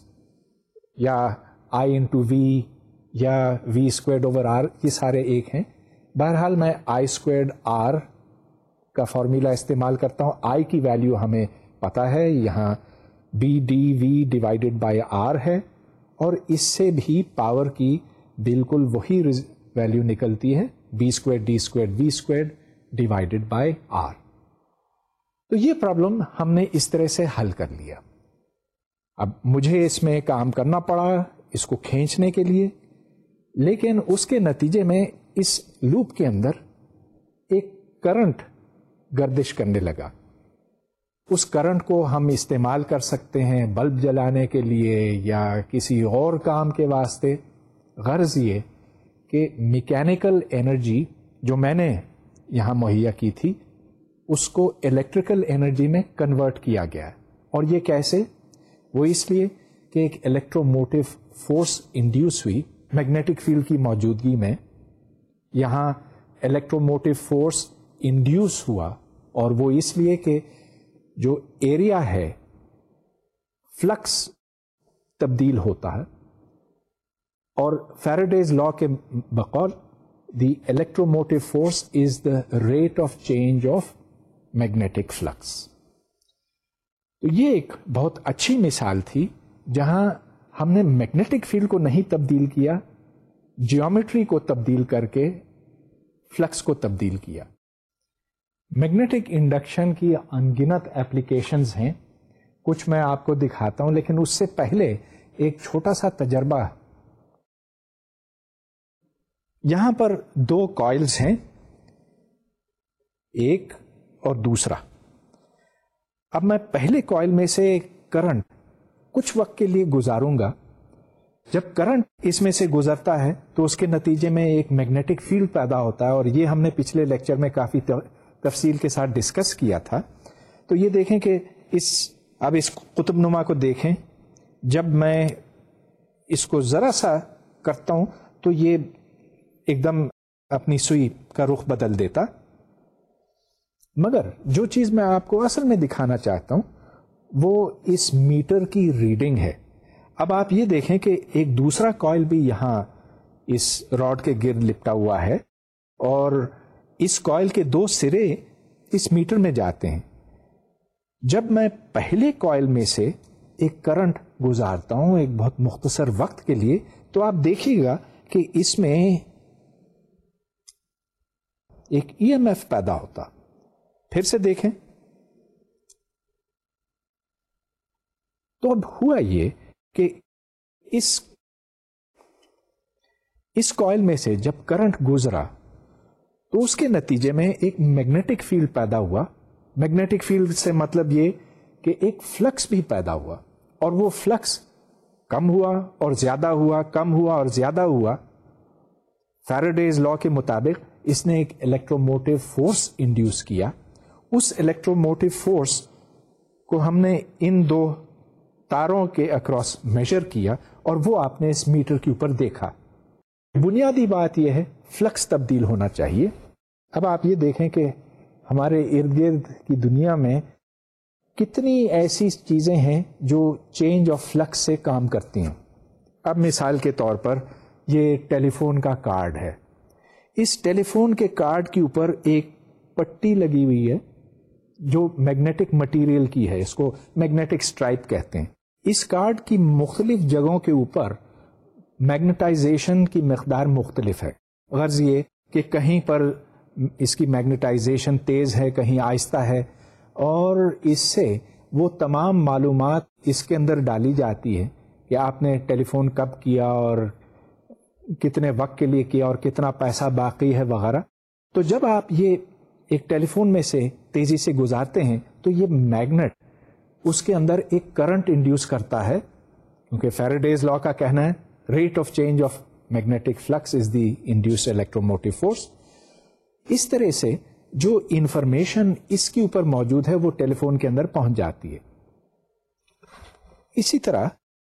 یا آئی انٹو وی یا وی اسکوائرڈ اوور آر، یہ سارے ایک ہیں. بہرحال میں آئی اسکوائرڈ آر کا فارمولا استعمال کرتا ہوں. آئی کی ویلیو ہمیں پتا ہے، یہاں B D V divided by R ہے، اور اس سے بھی پاور کی بالکل وہی ویلیو نکلتی ہے B square D square V square divided by R. تو یہ پرابلم ہم نے اس طرح سے حل کر لیا. اب مجھے اس میں کام کرنا پڑا اس کو کھینچنے کے لیے، لیکن اس کے نتیجے میں اس لوپ کے اندر ایک کرنٹ گردش کرنے لگا. اس کرنٹ کو ہم استعمال کر سکتے ہیں بلب جلانے کے لیے یا کسی اور کام کے واسطے. غرض یہ کہ میکینیکل انرجی جو میں نے یہاں مہیا کی تھی اس کو الیکٹریکل انرجی میں کنورٹ کیا گیا ہے. اور یہ کیسے؟ وہ اس لیے کہ ایک الیکٹرو موٹیو فورس انڈیوس ہوئی میگنیٹک فیلڈ کی موجودگی میں. یہاں الیکٹرو موٹیو فورس انڈیوس ہوا، اور وہ اس لیے کہ جو ایریا ہے فلکس تبدیل ہوتا ہے، اور فیراڈیز لا کے بقول the electromotive force is the rate of change of magnetic flux. تو یہ ایک بہت اچھی مثال تھی جہاں ہم نے میگنیٹک فیلڈ کو نہیں تبدیل کیا، جیومیٹری کو تبدیل کر کے فلکس کو تبدیل کیا. میگنیٹک انڈکشن کی انگنت ایپلیکیشنز ہیں، کچھ میں آپ کو دکھاتا ہوں، لیکن اس سے پہلے ایک چھوٹا سا تجربہ. یہاں پر دو کوائلز ہیں، ایک اور دوسرا. اب میں پہلے کوائل میں سے کرنٹ کچھ وقت کے لیے گزاروں گا. جب کرنٹ اس میں سے گزرتا ہے تو اس کے نتیجے میں ایک میگنیٹک فیلڈ پیدا ہوتا ہے، اور یہ ہم نے پچھلے لیکچر میں کافی تفصیل کے ساتھ ڈسکس کیا تھا. تو یہ دیکھیں کہ اس اب اس قطب نما کو دیکھیں، جب میں اس کو ذرا سا کرتا ہوں تو یہ ایک دم اپنی سوئی کا رخ بدل دیتا. مگر جو چیز میں آپ کو اصل میں دکھانا چاہتا ہوں وہ اس میٹر کی ریڈنگ ہے. اب آپ یہ دیکھیں کہ ایک دوسرا کوائل بھی یہاں اس راڈ کے گرد لپٹا ہوا ہے، اور اس کوائل کے دو سرے اس میٹر میں جاتے ہیں. جب میں پہلے کوائل میں سے ایک کرنٹ گزارتا ہوں ایک بہت مختصر وقت کے لیے، تو آپ دیکھیے گا کہ اس میں ایک ای ایم ایف پیدا ہوتا. پھر سے دیکھیں تو اب ہوا یہ کہ اس اس کوائل میں سے جب کرنٹ گزرا تو اس کے نتیجے میں ایک میگنیٹک فیلڈ پیدا ہوا. میگنیٹک فیلڈ سے مطلب یہ کہ ایک فلکس بھی پیدا ہوا، اور وہ فلکس کم ہوا اور زیادہ ہوا، کم ہوا اور زیادہ ہوا. فیراڈیز لا کے مطابق اس نے ایک الیکٹرو موٹیو فورس انڈیوس کیا. اس الیکٹرو موٹیو فورس کو ہم نے ان دو تاروں کے اکراس میجر کیا، اور وہ آپ نے اس میٹر کے اوپر دیکھا. بنیادی بات یہ ہے فلکس تبدیل ہونا چاہیے. اب آپ یہ دیکھیں کہ ہمارے ارد گرد کی دنیا میں کتنی ایسی چیزیں ہیں جو چینج آف فلکس سے کام کرتی ہیں. اب مثال کے طور پر یہ ٹیلی فون کا کارڈ ہے. اس ٹیلی فون کے کارڈ کے اوپر ایک پٹی لگی ہوئی ہے جو میگنیٹک مٹیریل کی ہے، اس کو میگنیٹک اسٹرائپ کہتے ہیں. اس کارڈ کی مختلف جگہوں کے اوپر میگنیٹائزیشن کی مقدار مختلف ہے. غرض یہ کہ کہیں پر اس کی میگنیٹائزیشن تیز ہے، کہیں آہستہ ہے، اور اس سے وہ تمام معلومات اس کے اندر ڈالی جاتی ہے کہ آپ نے ٹیلی فون کب کیا اور کتنے وقت کے لیے کیا اور کتنا پیسہ باقی ہے وغیرہ. تو جب آپ یہ ایک ٹیلی فون میں سے تیزی سے گزارتے ہیں تو یہ میگنیٹ اس کے اندر ایک کرنٹ انڈیوس کرتا ہے، کیونکہ فیراڈیز لا کا کہنا ہے rate of change of magnetic flux is the induce electromotive force. اس طرح سے جو انفارمیشن اس کے اوپر موجود ہے وہ ٹیلی فون کے اندر پہنچ جاتی ہے. اسی طرح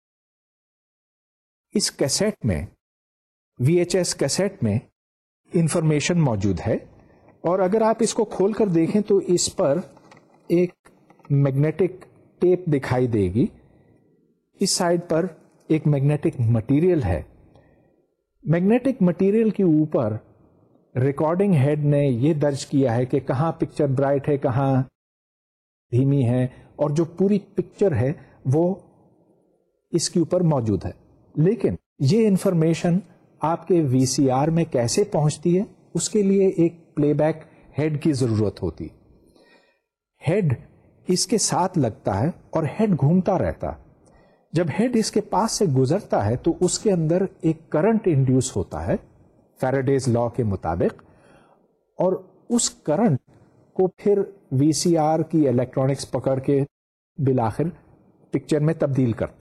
اس کیسٹ میں، وی ایچ ایس کیسٹ میں انفارمیشن موجود ہے، اور اگر آپ اس کو کھول کر دیکھیں تو اس پر ایک میگنیٹک ٹیپ دکھائی دے گی. اس سائڈ پر ایک میگنیٹک مٹیریل ہے. میگنیٹک مٹیریل کے اوپر ریکارڈنگ ہیڈ نے یہ درج کیا ہے کہ کہاں پکچر برائٹ ہے، کہاں دھیمی ہے، اور جو پوری پکچر ہے وہ اس کے اوپر موجود ہے. لیکن یہ انفارمیشن آپ کے وی سی آر میں کیسے پہنچتی ہے، اس کے لیے ایک پلے بیک ہیڈ کی ضرورت ہوتی. ہیڈ اس کے ساتھ لگتا ہے اور ہیڈ گھومتا رہتا. جب ہیڈ اس کے پاس سے گزرتا ہے تو اس کے اندر ایک کرنٹ انڈیوس ہوتا ہے فیراڈیز لا کے مطابق، اور اس کرنٹ کو پھر وی سی آر کی الیکٹرانکس پکڑ کے بالآخر پکچر میں تبدیل کرتا.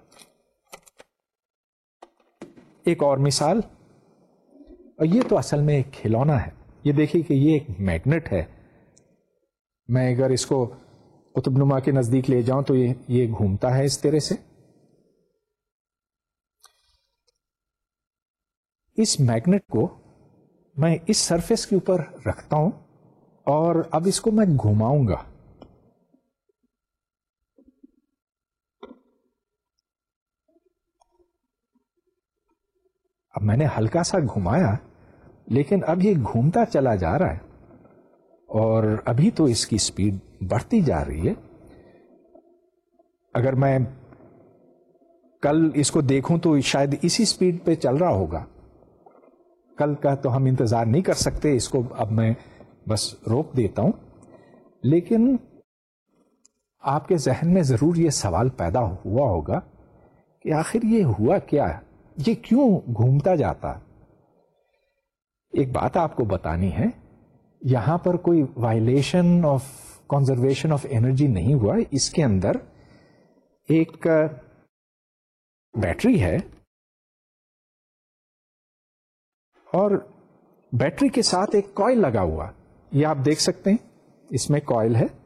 ایک اور مثال، اور یہ تو اصل میں ایک کھلونا ہے. یہ دیکھیے کہ یہ ایک میگنیٹ ہے. میں اگر اس کو قطب نما کے نزدیک لے جاؤں تو یہ یہ گھومتا ہے اس طرح سے. اس میگنیٹ کو میں اس سرفیس کے اوپر رکھتا ہوں اور اب اس کو میں گھماؤں گا. اب میں نے ہلکا سا گھمایا لیکن اب یہ گھومتا چلا جا رہا ہے اور ابھی تو اس کی سپیڈ بڑھتی جا رہی ہے. اگر میں کل اس کو دیکھوں تو شاید اسی سپیڈ پہ چل رہا ہوگا. کل کا تو ہم انتظار نہیں کر سکتے، اس کو اب میں بس روک دیتا ہوں. لیکن آپ کے ذہن میں ضرور یہ سوال پیدا ہوا ہوگا کہ آخر یہ ہوا کیا ہے، یہ کیوں گھومتا جاتا. ایک بات آپ کو بتانی ہے، یہاں پر کوئی violation of conservation of energy نہیں ہوا. اس کے اندر ایک بیٹری ہے اور بیٹری کے ساتھ ایک کوئل لگا ہوا. یہ آپ دیکھ سکتے ہیں، اس میں کوئل ہے.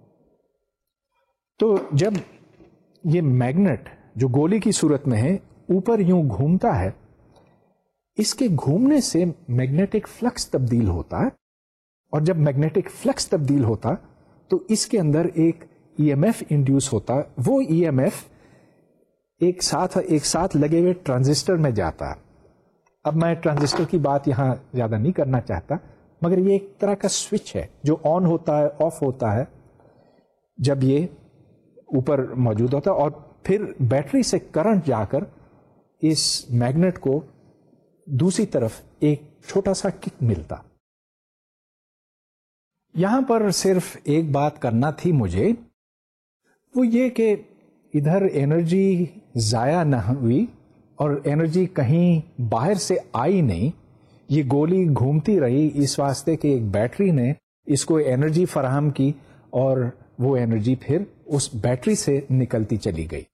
تو جب یہ میگنیٹ جو گولی کی صورت میں ہے اوپر یوں گھومتا ہے، اس کے گھومنے سے میگنیٹک فلکس تبدیل ہوتا ہے، اور جب میگنیٹک فلکس تبدیل ہوتا تو اس کے اندر ایک ای ایم ایف انڈیوس ہوتا. وہ ای ایم ایف ایک ساتھ ایک ساتھ لگے ہوئے ٹرانزسٹر میں جاتا. اب میں ٹرانزسٹر کی بات یہاں زیادہ نہیں کرنا چاہتا، مگر یہ ایک طرح کا سوئچ ہے جو آن ہوتا ہے، آف ہوتا ہے جب یہ اوپر موجود ہوتا ہے، اور پھر بیٹری سے کرنٹ جا کر اس میگنیٹ کو دوسری طرف ایک چھوٹا سا کک ملتا. یہاں پر صرف ایک بات کرنا تھی مجھے، وہ یہ کہ ادھر انرجی ضائع نہ ہوئی اور انرجی کہیں باہر سے آئی نہیں. یہ گولی گھومتی رہی اس واسطے کہ ایک بیٹری نے اس کو انرجی فراہم کی اور وہ انرجی پھر اس بیٹری سے نکلتی چلی گئی.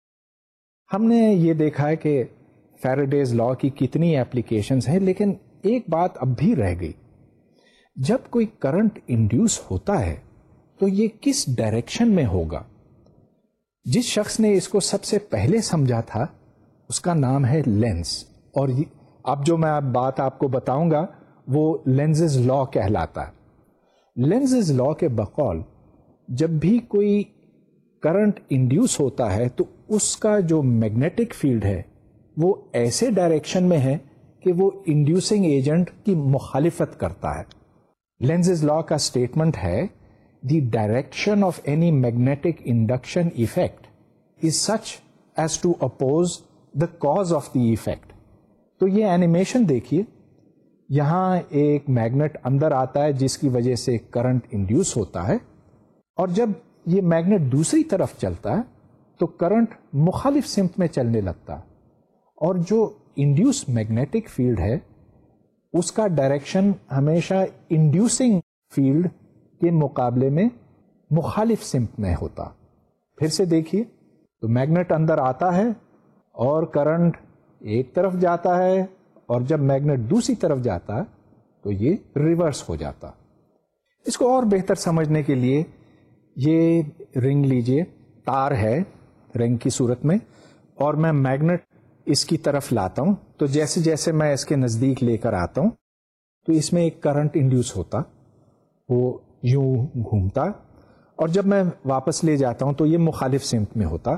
ہم نے یہ دیکھا ہے کہ فیراڈیز لا کی کتنی ایپلیکیشنز ہیں، لیکن ایک بات اب بھی رہ گئی. جب کوئی کرنٹ انڈیوس ہوتا ہے تو یہ کس ڈائریکشن میں ہوگا؟ جس شخص نے اس کو سب سے پہلے سمجھا تھا اس کا نام ہے لینز، اور اب جو میں بات آپ کو بتاؤں گا وہ لینزز لا کہلاتا ہے. لینزز لا کے بقول جب بھی کوئی کرنٹ انڈیوس ہوتا ہے تو اس کا جو میگنیٹک فیلڈ ہے وہ ایسے ڈائریکشن میں ہے کہ وہ انڈیوسنگ ایجنٹ کی مخالفت کرتا ہے. لینزز لا کا اسٹیٹمنٹ ہے the direction of any magnetic induction effect is such as to oppose the cause of the effect. تو یہ اینیمیشن دیکھیے، یہاں ایک میگنیٹ اندر آتا ہے جس کی وجہ سے کرنٹ انڈیوس ہوتا ہے، اور جب یہ میگنیٹ دوسری طرف چلتا ہے تو کرنٹ مخالف سمت میں چلنے لگتا، اور جو انڈیوس میگنیٹک فیلڈ ہے اس کا ڈائریکشن ہمیشہ انڈیوسنگ فیلڈ کے مقابلے میں مخالف سمت میں ہوتا. پھر سے دیکھیے، تو میگنیٹ اندر آتا ہے اور کرنٹ ایک طرف جاتا ہے، اور جب میگنیٹ دوسری طرف جاتا ہے تو یہ ریورس ہو جاتا. اس کو اور بہتر سمجھنے کے لیے یہ رنگ لیجئے، تار ہے رنگ کی صورت میں، اور میں میگنیٹ اس کی طرف لاتا ہوں، تو جیسے جیسے میں اس کے نزدیک لے کر آتا ہوں تو اس میں ایک کرنٹ انڈیوس ہوتا، وہ یوں گھومتا، اور جب میں واپس لے جاتا ہوں تو یہ مخالف سمت میں ہوتا.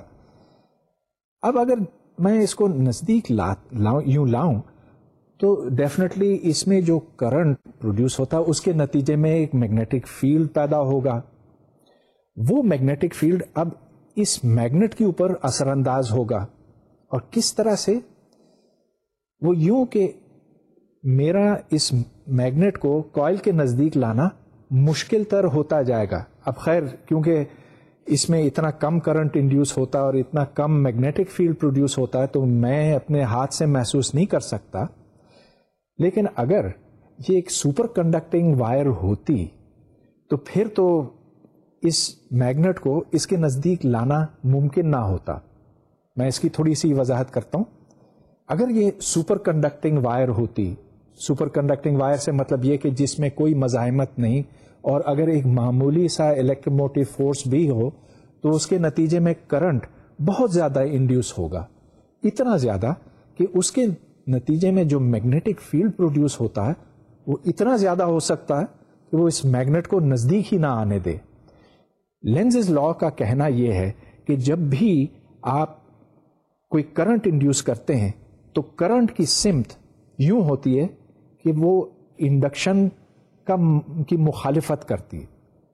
اب اگر میں اس کو نزدیک لا لاؤں یوں لاؤں تو ڈیفینیٹلی اس میں جو کرنٹ پروڈیوس ہوتا اس کے نتیجے میں ایک میگنیٹک فیلڈ پیدا ہوگا. وہ میگنیٹک فیلڈ اب اس میگنیٹ کے اوپر اثر انداز ہوگا، اور کس طرح سے؟ وہ یوں کہ میرا اس میگنیٹ کو کوائل کے نزدیک لانا مشکل تر ہوتا جائے گا. اب خیر کیونکہ اس میں اتنا کم کرنٹ انڈیوس ہوتا ہے اور اتنا کم میگنیٹک فیلڈ پروڈیوس ہوتا ہے تو میں اپنے ہاتھ سے محسوس نہیں کر سکتا. لیکن اگر یہ ایک سپر کنڈکٹنگ وائر ہوتی تو پھر تو اس میگنیٹ کو اس کے نزدیک لانا ممکن نہ ہوتا. میں اس کی تھوڑی سی وضاحت کرتا ہوں. اگر یہ سپر کنڈکٹنگ وائر ہوتی، سپر کنڈکٹنگ وائر سے مطلب یہ کہ جس میں کوئی مزاحمت نہیں، اور اگر ایک معمولی سا الیکٹروموٹیو فورس بھی ہو تو اس کے نتیجے میں کرنٹ بہت زیادہ انڈیوس ہوگا، اتنا زیادہ کہ اس کے نتیجے میں جو میگنیٹک فیلڈ پروڈیوس ہوتا ہے وہ اتنا زیادہ ہو سکتا ہے کہ وہ اس میگنیٹ کو نزدیک ہی نہ آنے دے. لینزز لا کا کہنا یہ ہے کہ جب بھی آپ کوئی کرنٹ انڈیوس کرتے ہیں تو کرنٹ کی سمت یوں ہوتی ہے کہ وہ انڈکشن کا کی مخالفت کرتی ہے.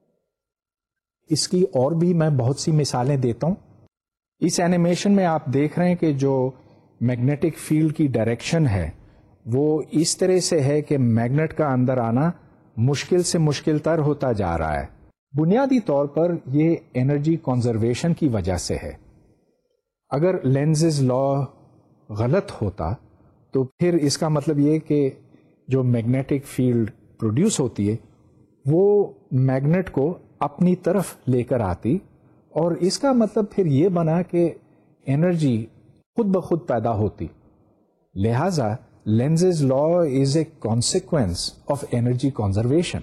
اس کی اور بھی میں بہت سی مثالیں دیتا ہوں. اس اینیمیشن میں آپ دیکھ رہے ہیں کہ جو میگنیٹک فیلڈ کی ڈائریکشن ہے وہ اس طرح سے ہے کہ میگنیٹ کا اندر آنا مشکل سے مشکل تر ہوتا جا رہا ہے. بنیادی طور پر یہ انرجی کنزرویشن کی وجہ سے ہے. اگر لینزز لا غلط ہوتا تو پھر اس کا مطلب یہ کہ جو میگنیٹک فیلڈ پروڈیوس ہوتی ہے وہ میگنیٹ کو اپنی طرف لے کر آتی، اور اس کا مطلب پھر یہ بنا کہ انرجی خود بخود پیدا ہوتی. لہذا Lenz's law is a consequence of energy conservation.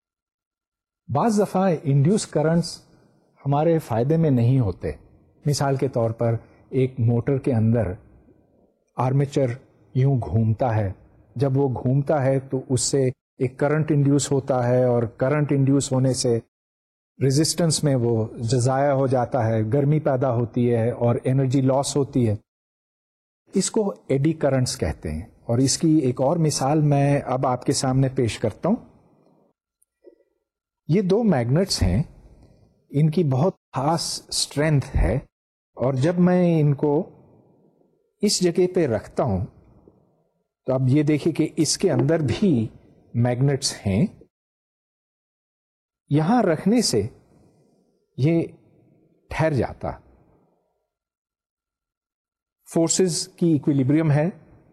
بعض دفعہ انڈیوس کرنٹس ہمارے فائدے میں نہیں ہوتے. مثال کے طور پر ایک موٹر کے اندر آرمیچر یوں گھومتا ہے، جب وہ گھومتا ہے تو اس سے ایک کرنٹ انڈیوس ہوتا ہے، اور کرنٹ انڈیوس ہونے سے ریزسٹنس میں وہ ضائع ہو جاتا ہے، گرمی پیدا ہوتی ہے اور انرجی لاس ہوتی ہے. اس کو ایڈی کرنٹس کہتے ہیں. اور اس کی ایک اور مثال میں اب آپ کے سامنے پیش کرتا ہوں. یہ دو میگنیٹس ہیں، ان کی بہت خاص اسٹرینتھ ہے، اور جب میں ان کو اس جگہ پہ رکھتا ہوں تو اب یہ دیکھیں کہ اس کے اندر بھی میگنیٹس ہیں. یہاں رکھنے سے یہ ٹھہر جاتا، فورسز کی ایکویلیبریم ہے.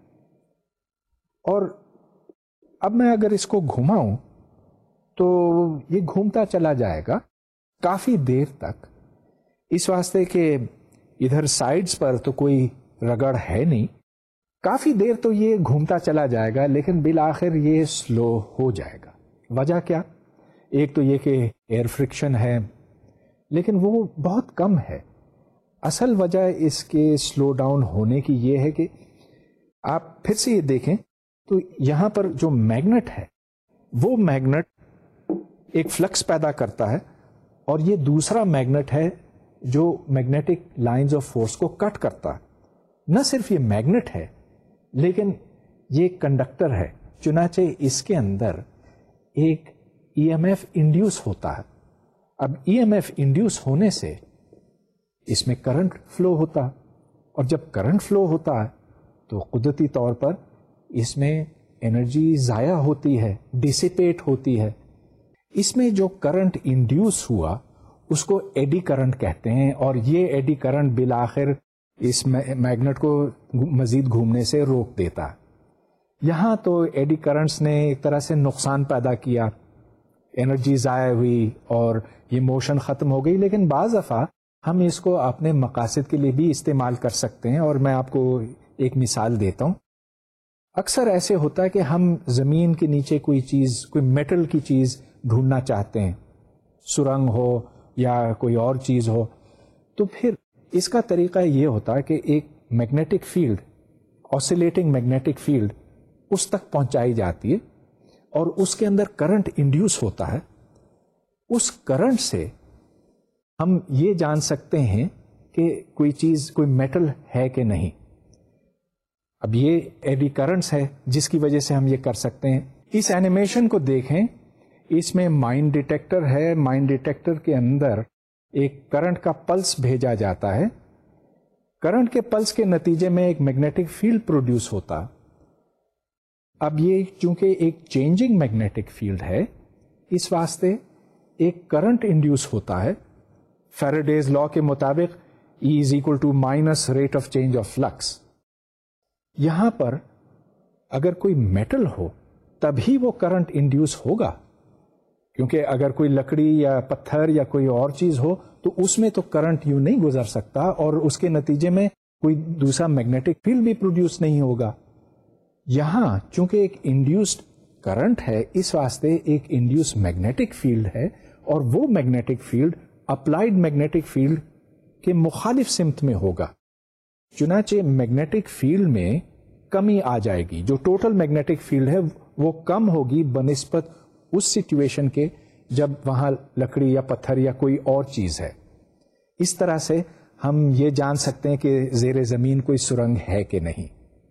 اور اب میں اگر اس کو گھماؤں تو یہ گھومتا چلا جائے گا کافی دیر تک، اس واسطے کہ ادھر سائڈز پر تو کوئی رگڑ ہے نہیں. کافی دیر تو یہ گھومتا چلا جائے گا، لیکن بالآخر یہ سلو ہو جائے گا. وجہ کیا؟ ایک تو یہ کہ ایئر فرکشن ہے، لیکن وہ بہت کم ہے. اصل وجہ اس کے سلو ڈاؤن ہونے کی یہ ہے کہ آپ پھر سے یہ دیکھیں تو یہاں پر جو میگنیٹ ہے وہ میگنیٹ ایک فلکس پیدا کرتا ہے، اور یہ دوسرا میگنیٹ ہے جو میگنیٹک لائنز آف فورس کو کٹ کرتا ہے. نہ صرف یہ میگنیٹ ہے لیکن یہ کنڈکٹر ہے، چنانچہ اس کے اندر ایک ای ایم ایف انڈیوس ہوتا ہے. اب ای ایم ایف انڈیوس ہونے سے اس میں کرنٹ فلو ہوتا، اور جب کرنٹ فلو ہوتا ہے تو قدرتی طور پر اس میں انرجی ضائع ہوتی ہے، ڈسیپیٹ ہوتی ہے. اس میں جو کرنٹ انڈیوس ہوا اس کو ایڈی کرنٹ کہتے ہیں، اور یہ ایڈی کرنٹ بالآخر اس میگنیٹ کو مزید گھومنے سے روک دیتا. یہاں تو ایڈی کرنٹس نے ایک طرح سے نقصان پیدا کیا، انرجی ضائع ہوئی اور یہ موشن ختم ہو گئی. لیکن بعض دفعہ ہم اس کو اپنے مقاصد کے لیے بھی استعمال کر سکتے ہیں، اور میں آپ کو ایک مثال دیتا ہوں. اکثر ایسے ہوتا ہے کہ ہم زمین کے نیچے کوئی چیز، کوئی میٹل کی چیز ڈھونڈنا چاہتے ہیں، سرنگ ہو یا کوئی اور چیز ہو، تو پھر اس کا طریقہ یہ ہوتا ہے کہ ایک magnetic field, oscillating magnetic field اس تک پہنچائی جاتی ہے، اور اس کے اندر کرنٹ انڈیوس ہوتا ہے. اس کرنٹ سے ہم یہ جان سکتے ہیں کہ کوئی چیز، کوئی میٹل ہے کہ نہیں. اب یہ ایڈی کرنٹس ہے جس کی وجہ سے ہم یہ کر سکتے ہیں. اس اینیمیشن کو دیکھیں، اس میں مائن ڈیٹیکٹر ہے. مائن ڈیٹیکٹر کے اندر ایک کرنٹ کا پلس بھیجا جاتا ہے. کرنٹ کے پلس کے نتیجے میں ایک میگنیٹک فیلڈ پروڈیوس ہوتا. اب یہ چونکہ ایک چینجنگ میگنیٹک فیلڈ ہے، اس واسطے ایک کرنٹ انڈیوس ہوتا ہے. فیراڈیز لا کے مطابق E is equal to minus rate of change of flux. یہاں پر اگر کوئی میٹل ہو تبھی وہ کرنٹ انڈیوس ہوگا، کیونکہ اگر کوئی لکڑی یا پتھر یا کوئی اور چیز ہو تو اس میں تو کرنٹ یوں نہیں گزر سکتا، اور اس کے نتیجے میں کوئی دوسرا میگنیٹک فیلڈ بھی پروڈیوس نہیں ہوگا. یہاں چونکہ ایک انڈیوسڈ کرنٹ ہے، اس واسطے ایک انڈیوس میگنیٹک فیلڈ ہے، اور وہ magnetic field applied magnetic field کے مخالف سمت میں ہوگا. چنانچہ میگنیٹک فیلڈ میں کمی آ جائے گی. جو ٹوٹل میگنیٹک فیلڈ ہے وہ کم ہوگی بنسبت اس سچویشن کے جب وہاں لکڑی یا پتھر یا کوئی اور چیز ہے. اس طرح سے ہم یہ جان سکتے ہیں کہ زیر زمین کوئی سرنگ ہے کہ نہیں.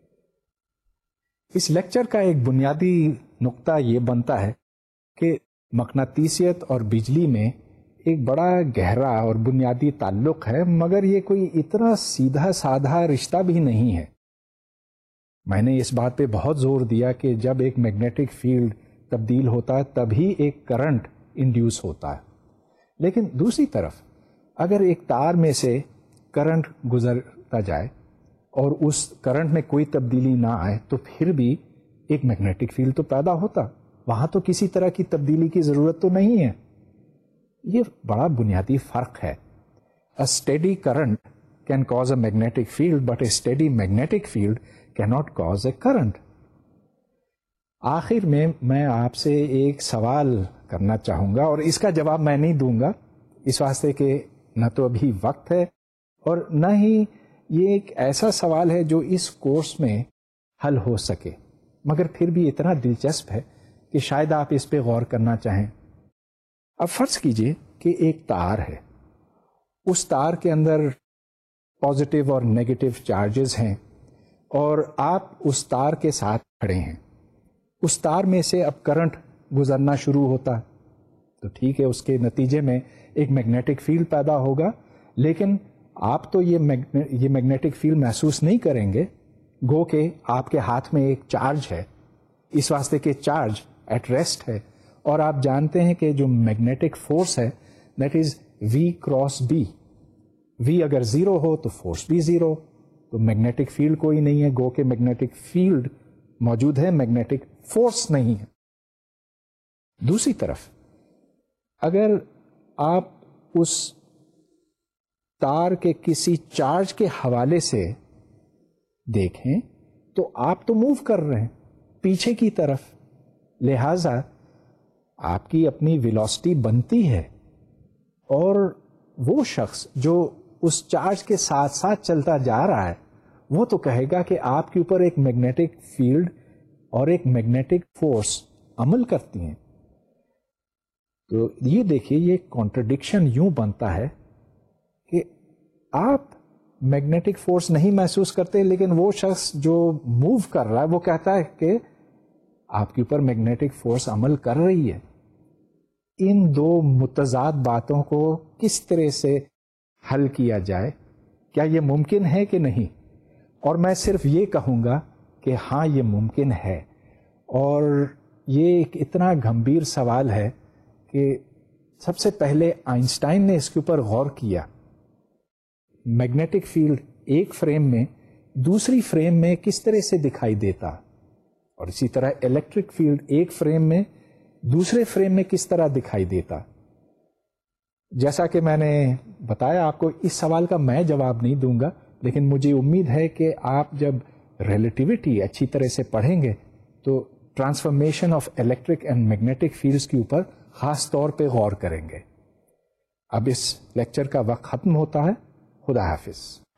اس لیکچر کا ایک بنیادی نقطہ یہ بنتا ہے کہ مقناطیسیت اور بجلی میں ایک بڑا گہرا اور بنیادی تعلق ہے، مگر یہ کوئی اتنا سیدھا سادھا رشتہ بھی نہیں ہے. میں نے اس بات پہ بہت زور دیا کہ جب ایک میگنیٹک فیلڈ تبدیل ہوتا ہے تبھی ایک کرنٹ انڈیوس ہوتا ہے. لیکن دوسری طرف اگر ایک تار میں سے کرنٹ گزرتا جائے اور اس کرنٹ میں کوئی تبدیلی نہ آئے تو پھر بھی ایک میگنیٹک فیلڈ تو پیدا ہوتا. وہاں تو کسی طرح کی تبدیلی کی ضرورت تو نہیں ہے. یہ بڑا بنیادی فرق ہے. A steady current can cause a magnetic field, but a steady magnetic field cannot cause a current. آخر میں میں آپ سے ایک سوال کرنا چاہوں گا، اور اس کا جواب میں نہیں دوں گا اس واسطے کہ نہ تو ابھی وقت ہے، اور نہ ہی یہ ایک ایسا سوال ہے جو اس کورس میں حل ہو سکے، مگر پھر بھی اتنا دلچسپ ہے کہ شاید آپ اس پہ غور کرنا چاہیں. اب فرض کیجئے کہ ایک تار ہے، اس تار کے اندر پازیٹیو اور نیگیٹو چارجز ہیں، اور آپ اس تار کے ساتھ کھڑے ہیں. اس تار میں سے اب کرنٹ گزرنا شروع ہوتا تو ٹھیک ہے، اس کے نتیجے میں ایک میگنیٹک فیلڈ پیدا ہوگا، لیکن آپ تو یہ یہ میگنیٹک فیلڈ محسوس نہیں کریں گے، گو کہ آپ کے ہاتھ میں ایک چارج ہے، اس واسطے کہ چارج ایٹ ریسٹ ہے، اور آپ جانتے ہیں کہ جو میگنیٹک فورس ہے that is v cross B. V اگر زیرو ہو تو فورس بھی زیرو، تو میگنیٹک فیلڈ کوئی نہیں ہے، گو کہ میگنیٹک فیلڈ موجود ہے، میگنیٹک فورس نہیں ہے. دوسری طرف اگر آپ اس تار کے کسی چارج کے حوالے سے دیکھیں تو آپ تو موو کر رہے ہیں پیچھے کی طرف، لہذا آپ کی اپنی ویلوسٹی بنتی ہے، اور وہ شخص جو اس چارج کے ساتھ ساتھ چلتا جا رہا ہے وہ تو کہے گا کہ آپ کے اوپر ایک میگنیٹک فیلڈ اور ایک میگنیٹک فورس عمل کرتی ہیں. تو یہ دیکھیے، یہ کانٹرڈکشن یوں بنتا ہے کہ آپ میگنیٹک فورس نہیں محسوس کرتے، لیکن وہ شخص جو موو کر رہا ہے وہ کہتا ہے کہ آپ کے اوپر میگنیٹک فورس عمل کر رہی ہے. ان دو متضاد باتوں کو کس طرح سے حل کیا جائے؟ کیا یہ ممکن ہے کہ نہیں؟ اور میں صرف یہ کہوں گا کہ ہاں یہ ممکن ہے، اور یہ ایک اتنا گمبھیر سوال ہے کہ سب سے پہلے آئنسٹائن نے اس کے اوپر غور کیا. میگنیٹک فیلڈ ایک فریم میں دوسری فریم میں کس طرح سے دکھائی دیتا، اور اسی طرح الیکٹرک فیلڈ ایک فریم میں دوسرے فریم میں کس طرح دکھائی دیتا. جیسا کہ میں نے بتایا آپ کو، اس سوال کا میں جواب نہیں دوں گا، لیکن مجھے امید ہے کہ آپ جب ریلیٹیوٹی اچھی طرح سے پڑھیں گے تو transformation of electric and magnetic fields کے اوپر خاص طور پہ غور کریں گے. اب اس لیکچر کا وقت ختم ہوتا ہے. خدا حافظ.